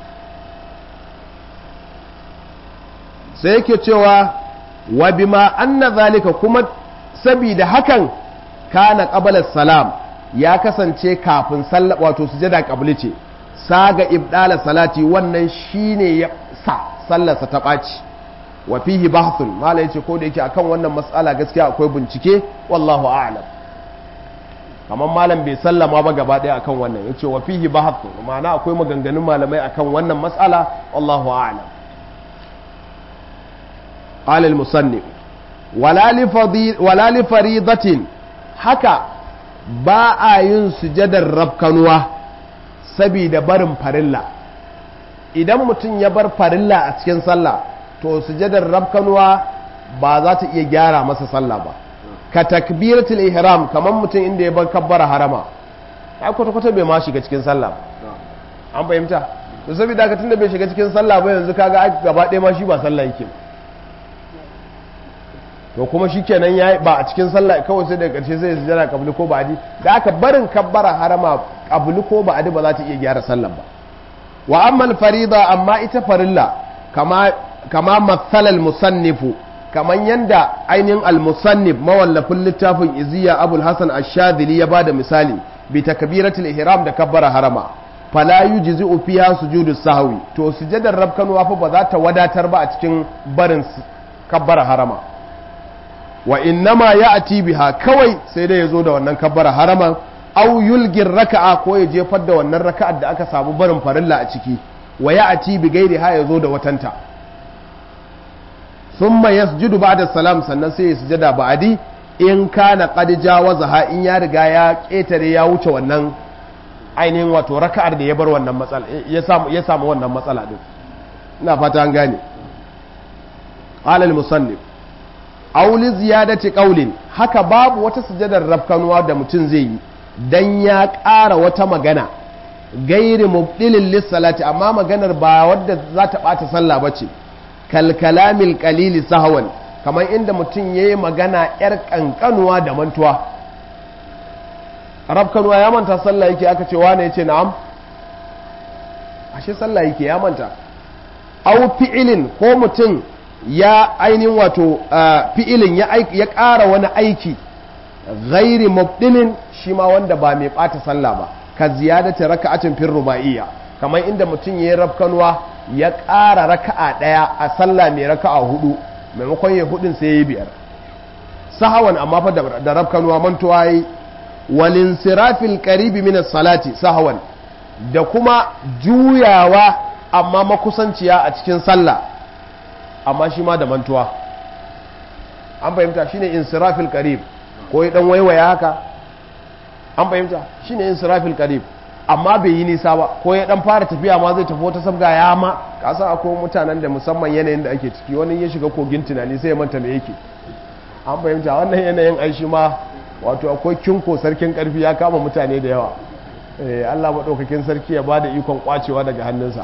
Sai yake cewa wa bima anna zalika, kuma sabida hakan kana qabala salam, ya kasance kafin sallah, wato sujada qabli ce, saga ibdala salati, wannan shine ya sa sallarsa ta ɓaci. Wa fihi bahthun, mala yace ko da yake akan wannan mas'ala gaskiya akwai bincike, wallahu a'lam. Kamar malam bai sallama ba gaba ɗaya akan wannan, yace wa fihi bahthun, ma'ana akwai maganganun malamai akan wannan mas'ala, wallahu a'lam. قال المصنف ولا لفريضة, haka ba a yin sujadar rabkanuwa saboda barin farilla. Idan mutum ya bar farilla a cikin sallah, to sujadar rabkanuwa ba za ta iya gyara masa sallah ba. Ka takbiratul ihram, kamar mutum inda ya bar kabbara harama, ai kwata-kwata bai ma shiga cikin sallah ba. An fahimta? To saboda haka tunda bai shiga cikin sallah ba, yanzu kaga gaba ɗaya ma shi ba sallah yake ba. to kuma shikenan yayi ba a cikin sallah kawai sai daga ƙarshe zai sujada qabli ko ba'di da aka barin kabbara harama qabli ko ba'di ba za ta iya gyara sallar ba wa amma al-farida amma ita farilla kama mathala al-musannifu kaman yanda ainihin al-musannif mawallafin littafin iziya abul hasan ash-shadhili ya bada misali bi takbiratul ihram da kabbara harama fala yujzi'u fiha sujudus sahwi to sujadar rabkanuwa fa ba za ta wadatar ba a cikin barin kabbara harama wa innama ya'ti biha kawai sai dai yazo da wannan kabbara harama aw yulgir raka'a ko ya jefar da wannan raka'ar da aka samu barin farilla a ciki wa ya'ti bi ghairiha yazo da watanta thumma yasjudu ba'da salam sannan sai ya sujada ba'di in kana qad jawazaha in ya riga ya ketare ya wuce wannan ainihin wato raka'ar da ya bar wannan matsala ya samu wannan matsala din ina fata an gane qala al-musannif aw li ziyadati qawlin haka babu wata sujadar rafkanuwa da mutum zai yi dan ya ƙara wata magana gairi mubdilin lissalati amma maganar ba wadda za ta ɓata sallah ba ce kalkalamil qalili sahwan kamar inda mutum ya yi magana ‘yar ƙanƙanuwa da mantuwa rafkanuwa ya manta sallah yake aka ce wane ya ce na'am ashe sallah yake ya manta au fi'ilin ko mutum ya ainihin wato fi'ilin ya ƙara wani aiki ghairi mubdilin shi ma wanda ba mai ɓata sallah ba ka ziyadata raka'atin fil ruba'iyya kamar inda mutum yayi rafkanuwa ya ƙara raka'a ɗaya a sallah mai raka'a hudu maimakon ya hudun sai yayi biyar sahawan amma fa da rafkanuwa mantuwa yayi walin sirafil qaribi min as-salati sahawan da kuma juyawa amma makusanciya a cikin sallah amma shi ma da mantuwa an fahimta shine insirafil qarib ko ya dan waiwaya haka an fahimta shine insirafil qarib amma bai yi nisa ba ko ya dan fara tafiya ma zai tafi wata sabga ya ma kasa akwai mutanen da musamman yanayin da ake ciki wani ya shiga kogin tunani sai ya manta me yake an fahimta wannan yanayin aishi ma wato akwai kinko sarkin karfi ya kama mutane da yawa Allah madaukakin sarki ya bada ikon kwacewa daga hannunsa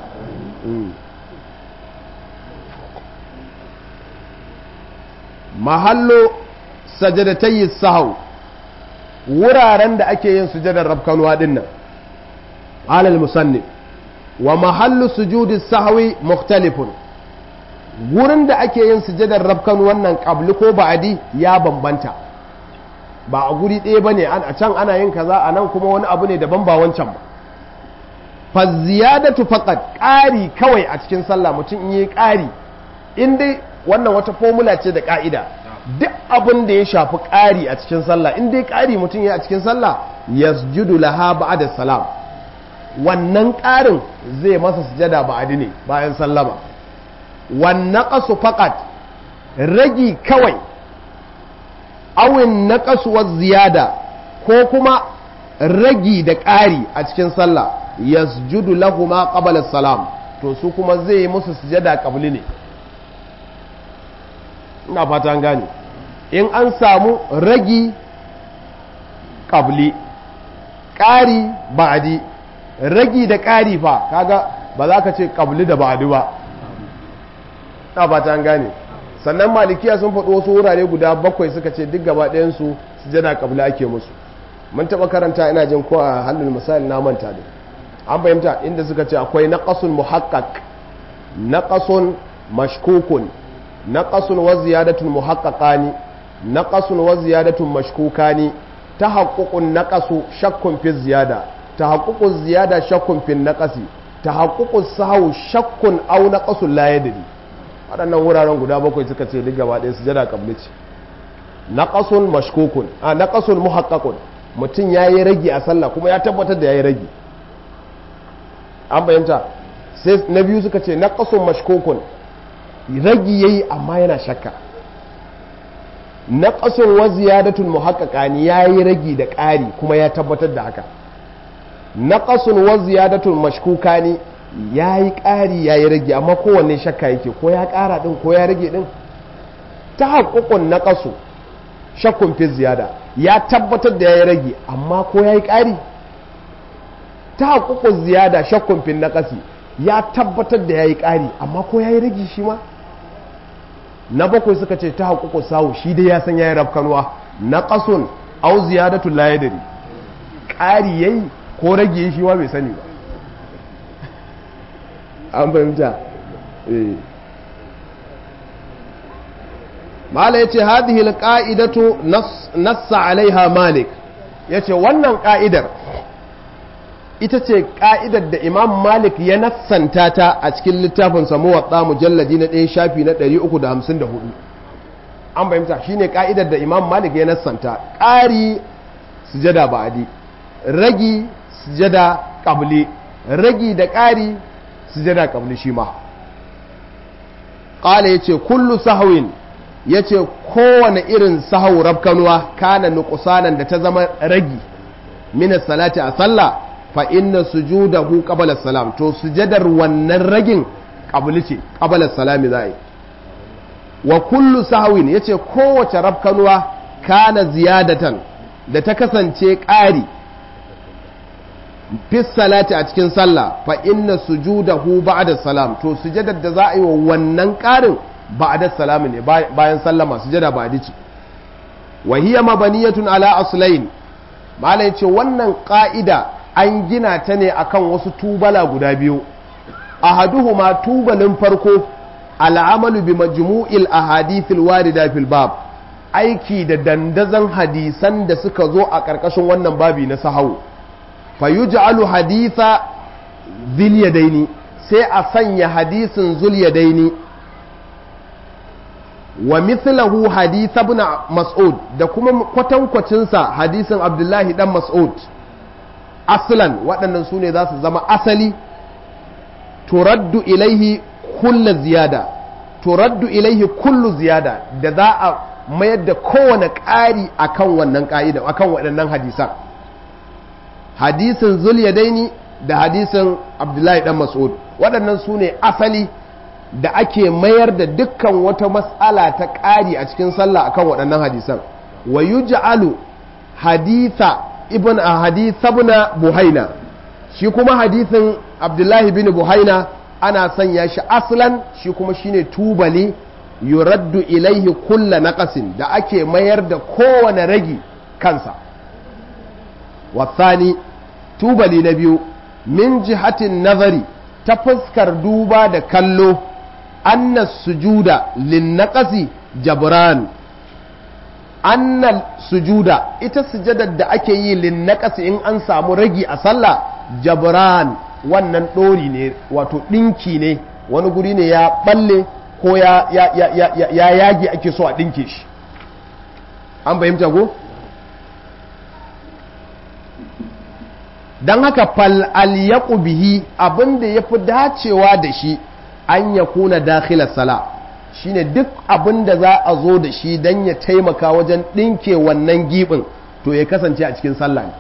mahallo sajadatayi sahau wuraren da ake yin sujadar rabkanuwa dinnan alal musannif wa mahallu sujudi sahwi mukhtalifun gurin da ake yin sujadar rabkanuwan nan qabli ko ba'di ya bambanta ba a guri ɗaya bane a can ana yin kaza a nan kuma wani abu ne daban ba wancan ba fa ziyadatu faqat ƙari kawai a cikin sallah mutum in yi ƙari in dai wannan wata formula ce da ka'ida duk abin da ya shafi ƙari a cikin sallah in dai ƙari mutum ya a cikin sallah yasjudu laha ba'da salam wannan ƙarin zai masa sujada ba'di ne bayan sallama wan naqasu faqat ragi kawai awin naqasu wa ziyada ko kuma ragi da ƙari a cikin sallah yasjudu lahuma qabla salam to su kuma zai yi musu sujada qabli ne ina fata an gane in an samu ragi qabli ƙari ba'di ragi da ƙari fa kaga ba za ka ce qabli da ba'di ba ina fata an gane sannan malikiya sun faɗo wasu wurare guda 7 suka ce duk gaba ɗayan su sujada qabli ake musu mun taɓa karanta ina jin ko a halin misali na manta da an fahimta inda suka ce akwai naqasun muhaqqaq naqasun mashkukun naqasun wa ziyadatun muhaqqaqani naqasun wa ziyadatun mashkukani tahaqququn naqasu shakkun fi ziyada tahaqququ ziyada shakkun fi naqasi tahaqququ sahwu shakkun aw naqasun la yadri waɗannan wuraren guda 7 suka ce duk gaba ɗaya sujada qabli ce naqasun mashkukun naqasun muhaqqaqun mutum yayi ragi a sallah kuma ya tabbatar da yayi ragi an bayyanta sai na biyu suka ce naqasun mashkukun ragi yayi amma yana shakka naqasun wa ziyadatun muhaqqaqani yayi ragi da ƙari kuma ya tabbatar da haka naqasun wa ziyadatun mashkukani yayi ƙari yayi ragi amma kowanne shakka yake ko ya ƙara din ko ya rage din ta haƙuƙun naqasu shakkun fi ziyada ya tabbatar da yayi ragi amma ko yayi ƙari ta haƙuƙun ziyada shakkun fi naqasi ya tabbatar da yayi ƙari amma ko yayi ragi shi ma na bakwai suka ce ta haƙuƙu sahu shi dai ya san yayi rafkanuwa na qasun au ziyadatu la yadri ƙari yayi ko rage shi wa bai sani ba an fahimta mala yace hadhihi alqa'idatu nassa alaiha malik yace wannan ka'idar ita ce ka'idar da imam malik ya nassanta ta a cikin littafin sa muwatta mujalladi na 1 shafi na 354 an fahimta shine ka'idar da imam malik ya nassanta ƙari sujada ba'di ragi sujada qabli ragi da ƙari sujada qabli shi ma qala yace kullu sahwin yace kowane irin sahau rabkanuwa kana nuqsanan da ta zama ragi min salati a sallah fa inna sujudahu qabla salam to sujadar wannan ragin qabli ce qabla salami zai wa kullu sahwin yace kowace rabkanuwa kana ziyadatan da ta kasance ƙari fi salati a cikin sallah fa inna sujudahu ba'da salam to sujadar da za a yi wa wannan ƙarin ba'da salam ne bayan sallama sujada ba'di ce wa hiya mabaniyatun ala aslain malai ce wannan ƙa'ida an gina ta ne akan wasu tubala guda biyu ahaduhuma tubalin farko al'amalu bi majmu'il ahadithil warida fil bab aiki da dandazan hadisan da suka zo a ƙarƙashin wannan babi na sahawu fayuj'alu haditha zil yadaini sai a sanya hadisin zul yadaini wa mithluhu hadith ibn mas'ud da kuma kwatankwacin sa hadisin abdullahi dan mas'ud aslan waɗannan sune za su zama asali turaddu ilaihi kullu ziyada da za a mayar da kowane ƙari akan wannan ƙa'ida akan waɗannan hadisan hadisin zulyadaini da hadisin abdullahi dan mas'ud waɗannan su ne asali da ake mayar da dukkan wata mas'ala ta ƙari a cikin sallah akan waɗannan hadisan wa yuj'alu haditha ibn buhaina shi kuma hadisin abdullahi bin buhaina ana sanya shi aslan shi kuma shine tubali yuraddu ilaihi kulla naqasin da ake mayar da kowane ragi kansa wasani tubali na biyu min jihatin nazari ta fuskar duba da kallo anna sujuda lin naqasi jabran anna sujuda ita sujadar da ake yi lin naqasi in an samu ragi a sallah jabran wannan dori ne wato dinki ne wani guri ne ya balle ko ya yage ake so a dinke shi an fahimta ko don haka fal alyaku bihi abinda ya fi dacewa da shi an ya kuna dakhilar sala shine duk abinda za a zo da shi don ya taimaka wajen ɗinke wannan gibin to ya kasance a cikin sallah ne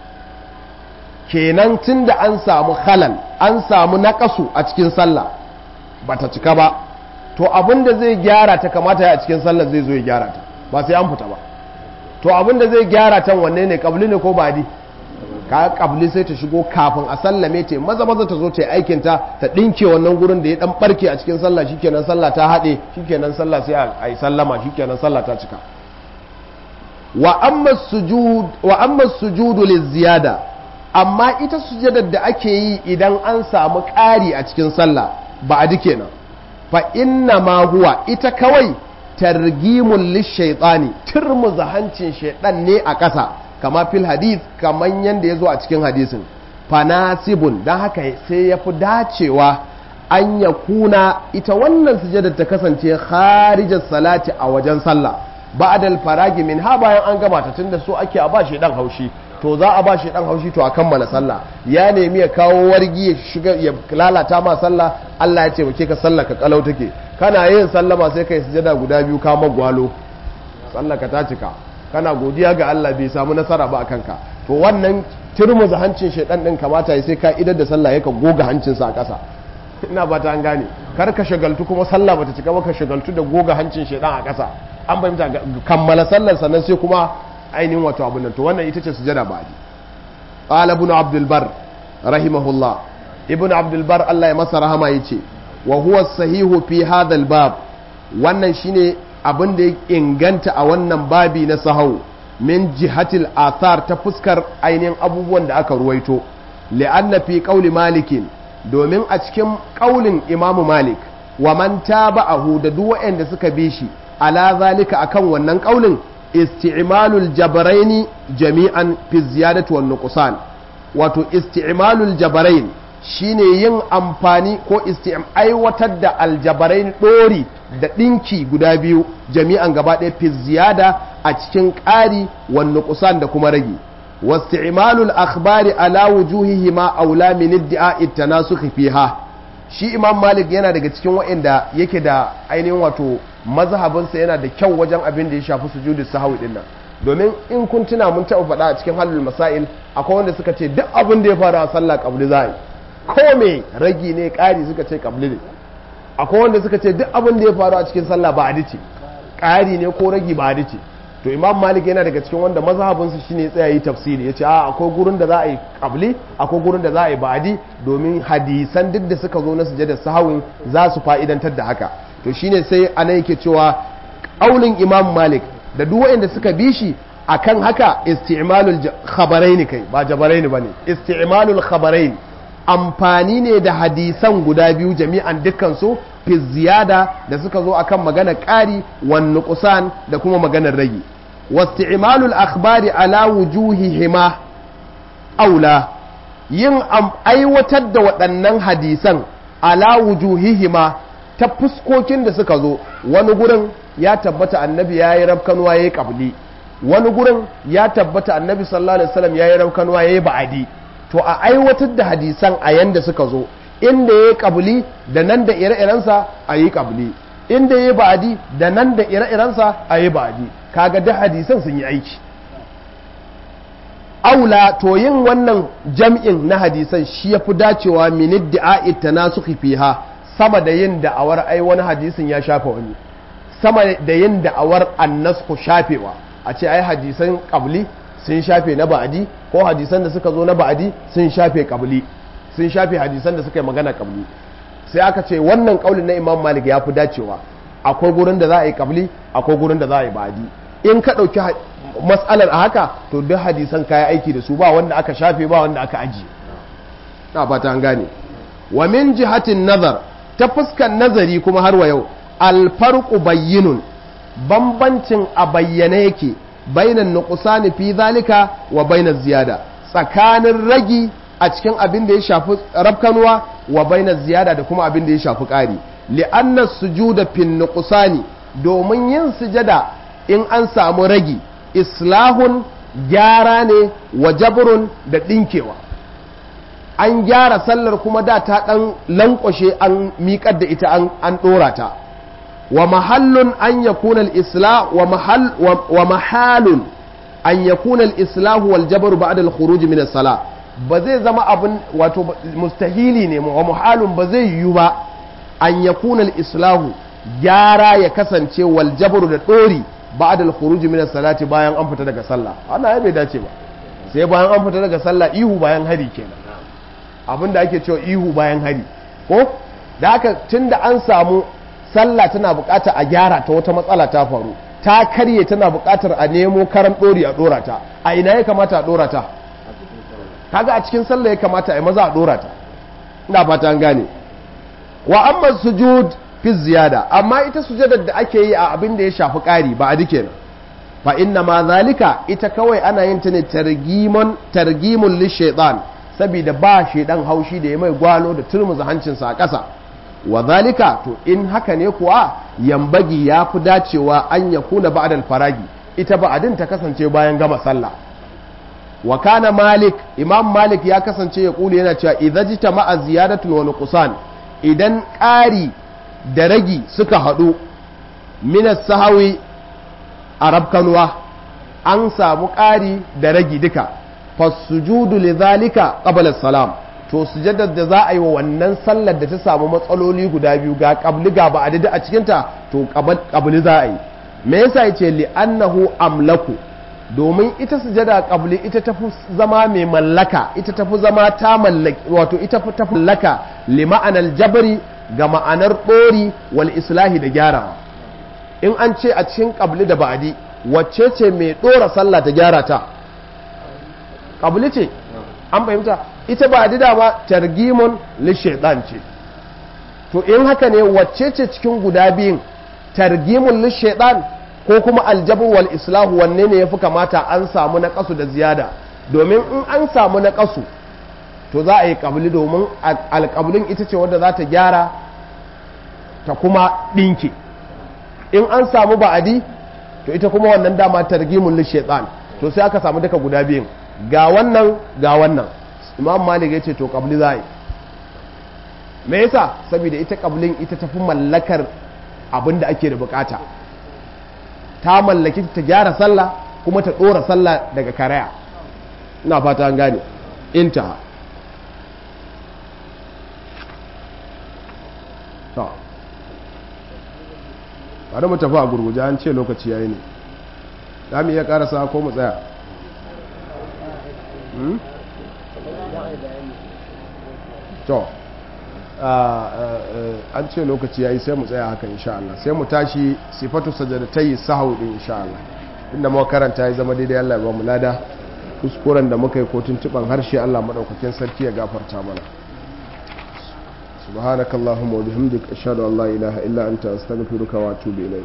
kenan tun da an samu halal an samu naƙasu a cikin sallah ba ta cika ba to abinda zai gyara ta kamata ya a cikin sallah zai zo ya gyara ta ba sai an fita ba to abinda zai gyara ta wanne ne kabli ne ko badi ka kabli sai ta shigo kafin a sallame ta maza ta zo ta yi aikin ta dinke wannan gurin da ya dan barke a cikin sallah shikenan sallah ta hade shikenan sallah sai a yi sallama shikenan sallah ta cika wa amma sujudu liziyada amma ita sujadar da ake yi idan an samu ƙari a cikin sallah ba a kenan fa inna ma huwa ita kawai targimul lishaytani turmuza hancin shaydan ne a ƙasa kama fil hadith kaman yanda yazo a cikin hadisin fanasibun dan haka sai yafi dacewa an ya kuna ita wannan sujadar ta kasance kharijas salati a wajen sallah ba'dal faragi min ha bayan an gama ta tunda so ake a ba shi dan haushi to za a ba shi dan haushi to a kammala sallah ya nemi ya kawo wargi ya shiga ya lalata ma sallah Allah ya ce wake ka sallah ka kalau take kana yin sallama sai kai sujada guda biyu ka magwalo sallah ka ta cika kana godiya ga Allah bai samu nasara ba akan ka to wannan turmuza hancin shedan din kamata sai ka idar da sallah yaka goga hancin sa a ƙasa ina ba ta an gane kar ka shagaltu kuma sallah bata cika ba ka shagaltu da goga hancin shedan a ƙasa an bayyana kammala sallar sannan sai kuma ainihin wato abun nan to wannan ita ce sujada ba'di qala ibn abdul bar rahimahullah ibn abdul bar Allah ya masa rahama yace wa huwa sahihu fi hadha al bab wannan shine abin da ya inganta a wannan babi na sahau min jihatil athar ta fuskar ainihin abubuwan da aka ruwaito li'anna fi qauli malikin domin a cikin qaulin imamu malik wa man taba'ahu da duk waɗanda suka bi shi ala zalika akan wannan qaulin isti'malul jabaraini jami'an fi ziyadati wan nuqsan wato isti'malul jabarain shine yin amfani ko aiwatar da aljabarain dori da dinki guda biyu jami'an gaba ɗaya fi ziyada a cikin ƙari wan nuqsan da kuma rage wasti'malul akhbari ala wujuhihima aula min idda'i tanasukh fiha shi imam malik yana daga cikin waɗanda yake da ainihin wato mazhabinsa yana da kyau wajen abin da ya shafi sujudus sahwi din nan domin in kun tuna mun taɓa faɗa a cikin halul masail akwai wanda suka ce duk abin da ya faru a sallah qabli zai ko me ragi ne ƙari suka ce qabli ne akwai wanda suka ce duk abin da ya faru a cikin sallah ba adi ce ƙari ne ko ragi ba adi ce to imam malik yana daga cikin wanda mazhabinsa shine tsaya yi tafsiri yace a akwai gurin da za a yi qabli akwai gurin da za a yi ba'di domin hadisan duk da suka zo na sujudar sahwin za su fa'idantar da haka to shine sai ana yake cewa qaulin imam malik da duk wanda suka bi shi akan haka isti'malul khabarain kai ba jabarain bane isti'malul khabarain amfani ne da hadisan guda biyu jami'an dukkan su fi ziyada da suka zo akan magana ƙari wan nuqsan da kuma maganar ragi wasti'malul akhbari ala wujuhihima aula yin aiwatar da waɗannan hadisan ala wujuhihima ta fuskokin da suka zo wani gurin ya tabbata annabi yayi rabkanwa yayi qabli wani gurin ya tabbata annabi sallallahu alaihi wasallam yayi rabkanwa yayi ba'adi to a aiwatar da hadisan a yanda suka zo inda yayi qabli da nan da ire-irensa ayi qabli inda yayi ba'adi da nan da ire-irensa ayi ba'adi kaga da hadisan sun yi aiki aula to yin wannan jam'in na hadisan shi yafi dacewa min idda'i tanasukhi fiha sama da yin da'awar ai wani hadisin ya shafa wani sama da yin da'awar annasku shafewa a ce ai hadisan qabli sun shafe na ba'adi ko hadisan da suka zo na ba'adi sun shafe qabli sun shafe hadisan da suka yi magana qabli sai aka ce wannan kaulin na imam malik ya fi dacewa akwai gurin da za a yi qabli akwai gurin da za a yi ba'adi in ka ɗauki matsalar a haka to duk hadisan kayan aiki da su ba wanda aka shafe ba wanda aka aji na fata an gane wa min jihatin nazar ta fuskan nazari kuma har wa yau alfarqu bayyinun bambancin a bayyane yake bainan nuqsani fi zalika wa bainan ziyada tsakanin ragi a cikin abin da ya shafi rabkanwa wa bainan ziyada da kuma abin da ya shafi ƙari li'anna sujuda fin nuqsani domin yin sujada in an samu ragi islahun gyara ne wa jabrun da ɗinkewa an gyara sallar kuma da ta ɗan lankwashe an miƙar da ita an ɗora ta wa mahallun an yakuna al-islah wa mahalun an yakuna al-islahu wal jabru ba'da al-khuruj min as-salah ba zai zama abin wato mustahili ne wa muhalun ba zai yiwu ba an yakuna al-islahu gyara ya kasance wal jabru da ɗori ba'da al-khuruj min as-salati bayan an fita daga sallah ana ya bai dace ba sai bayan an fita daga sallah ihu bayan hari kenan abinda ake cewa ihu bayan hari ko da haka tunda an samu sallah tana bukata a gyara ta wata matsala ta faru ta karye tana bukatar a nemo karan dori a dora ta a ina ya kamata a dora ta kaga a cikin sallah ya kamata a yi maza a dora ta ina fata an gane wa amma sujud fi ziyada amma ita sujadar da ake yi a abin da ya shafi ƙari ba a dike nan fa inna ma zalika ita kawai ana yin ta ne targimun lishaitan saboda ba shaidan haushi da ya mai gwalo da turmuza hancinsa a ƙasa wa zalika to in haka ne kuwa yambagi ya fi dacewa an ya kuna ba'dal faragi ita ba'adin ta kasance bayan gama sallah wa kana malik imam malik ya kasance ya kula yana cewa idza jitama'a ziyadatun wa nuqsan idan ƙari da ragi suka haɗu minas sahawi a rabkanuwa an samu ƙari da ragi duka fasujudu lidhalika qabla salam to sujadar da za a yi wa wannan sallar da ta samu matsaloli guda biyu ga qabli ga ba'da a cikin ta to qabli za a yi me yasa yace li annahu amlaku domin ita sujada qabli ita tafi zama mai mallaka ita tafi zama ta mallaki wato ita tafi mallaka li ma'anal jabri ga ma'anar ɗori wal islahi da gyarawa in an ce a cikin qabli da ba'di wacce ce mai dora sallah ta gyara ta qabli ce an fahimta ita ba'di da ma targimun li shaytan ce to in haka ne wacce ce cikin guda biyun targimun li shaytan ko kuma aljabr wal islahu wanne ne yafi kamata an samu na kasu da ziyada domin in an samu na kasu to za a yi qabli domin alqablin ita ce wanda za ta gyara ta kuma dinki in an samu ba'adi to ita kuma wannan dama targimul lishaitan to sai aka samu duka guda biyun ga wannan imam malik yace to qabli zai me yasa saboda ita qablin ita tafi mallakar abinda ake da bukata ta mallaki ta gyara sallah kuma ta dora sallah daga karaya ina fata an gane intaha to bari mu tafi a gurguje an ce lokaci yayi ne za mu iya karasa ko mu tsaya to an ce lokaci yayi sai mu tsaya haka insha Allah sai mu tashi sifatu sajadatai sahwi din insha Allah inda muka karanta ya zama daidai Allah ya ba mu lada kuskuren da muka yi ko tuntuban harshe Allah madaukakin sarki ya gafarta mana subhanakallahumma wa bihamdika ashhadu an la ilaha illa anta astaghfiruka wa atubu ilayk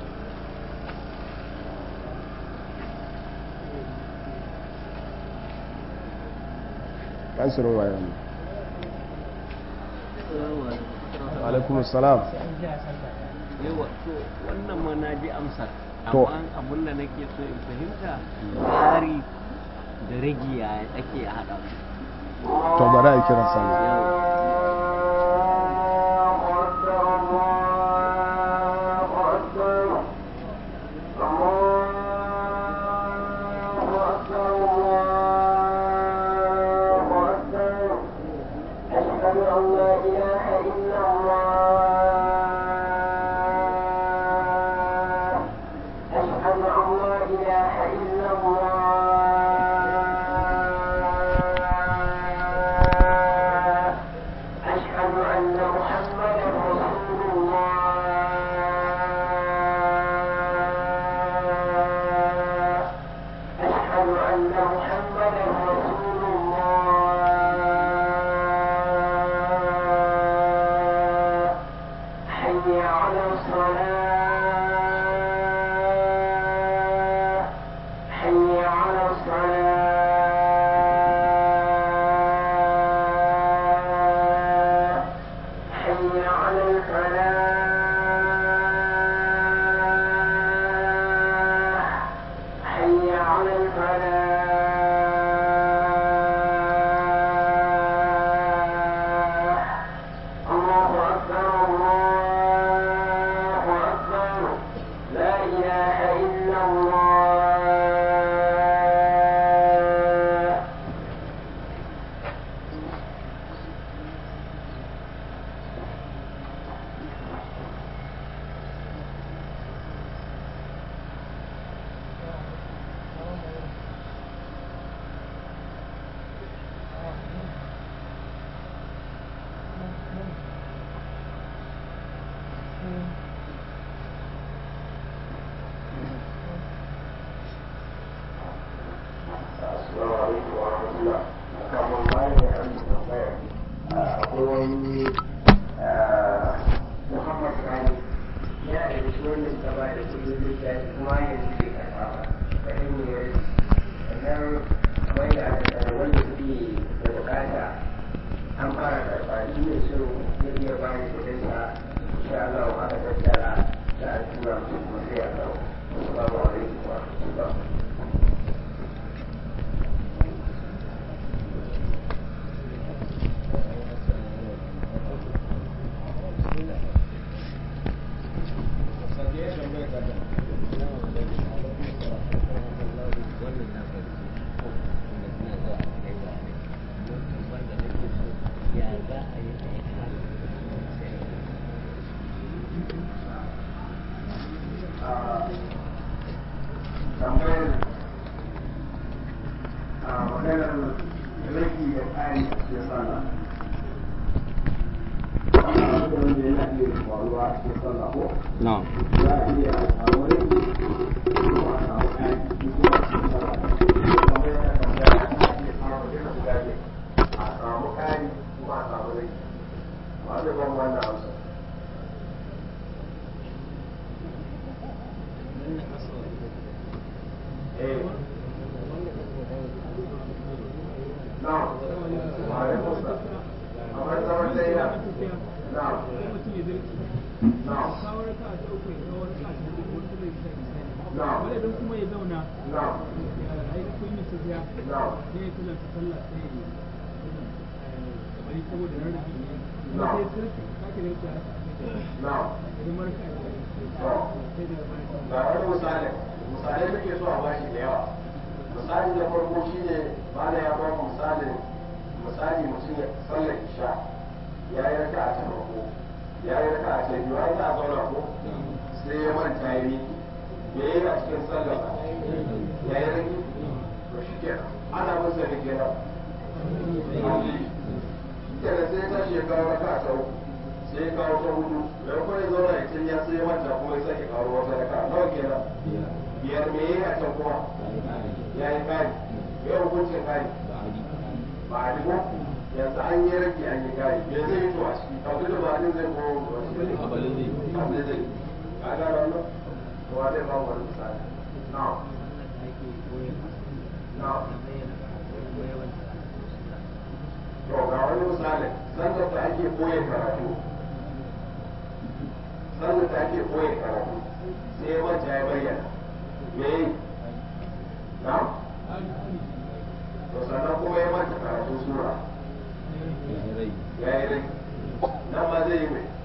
kansirin wayan alaikum assalam yawa to wannan ma na ji amsar amma abin da nake so in fahimta tsari da ragiya ake hada to bari a kira sallah na'am wadda kuma ya zauna a yi kun yi tafiya ne ya kula sallah sai ya kamari saboda na rabi ne kuma sai sirfi sake da wuce idan marka sai da ga wani misalai muke so a bashi da yawa. Misali na farko shine bala ya ba mu misali mutum ya sallar isha ya yi raka a ta farko ya yi raka a ta biyu an za a zauna ko sai ya manta ya miki me yi a cikin sallar ya yi rage to shi kenan ana masa ne kenan kenan sai ya tashi ya kawo raka a ta uku sai ya kawo ta hudu da ya kwaye zauna ya can ya sai ya manta kuma ya sake kawo wata raka nawa kenan biyar me yi a can kuma ya yi kari ya yi hukuncin kari ba a digo yanzu an yi rage an yi kari me zai yi to a ciki abu da ba zai ko abalin zai ka ga wannan to wa zai ba mu wani misali now to ga wani misali sallar da ake koya karatu sai ya manta ya bayyana me yi na to sannan kuma ya manta karatu sura ya yi rai nan ma zai yi mai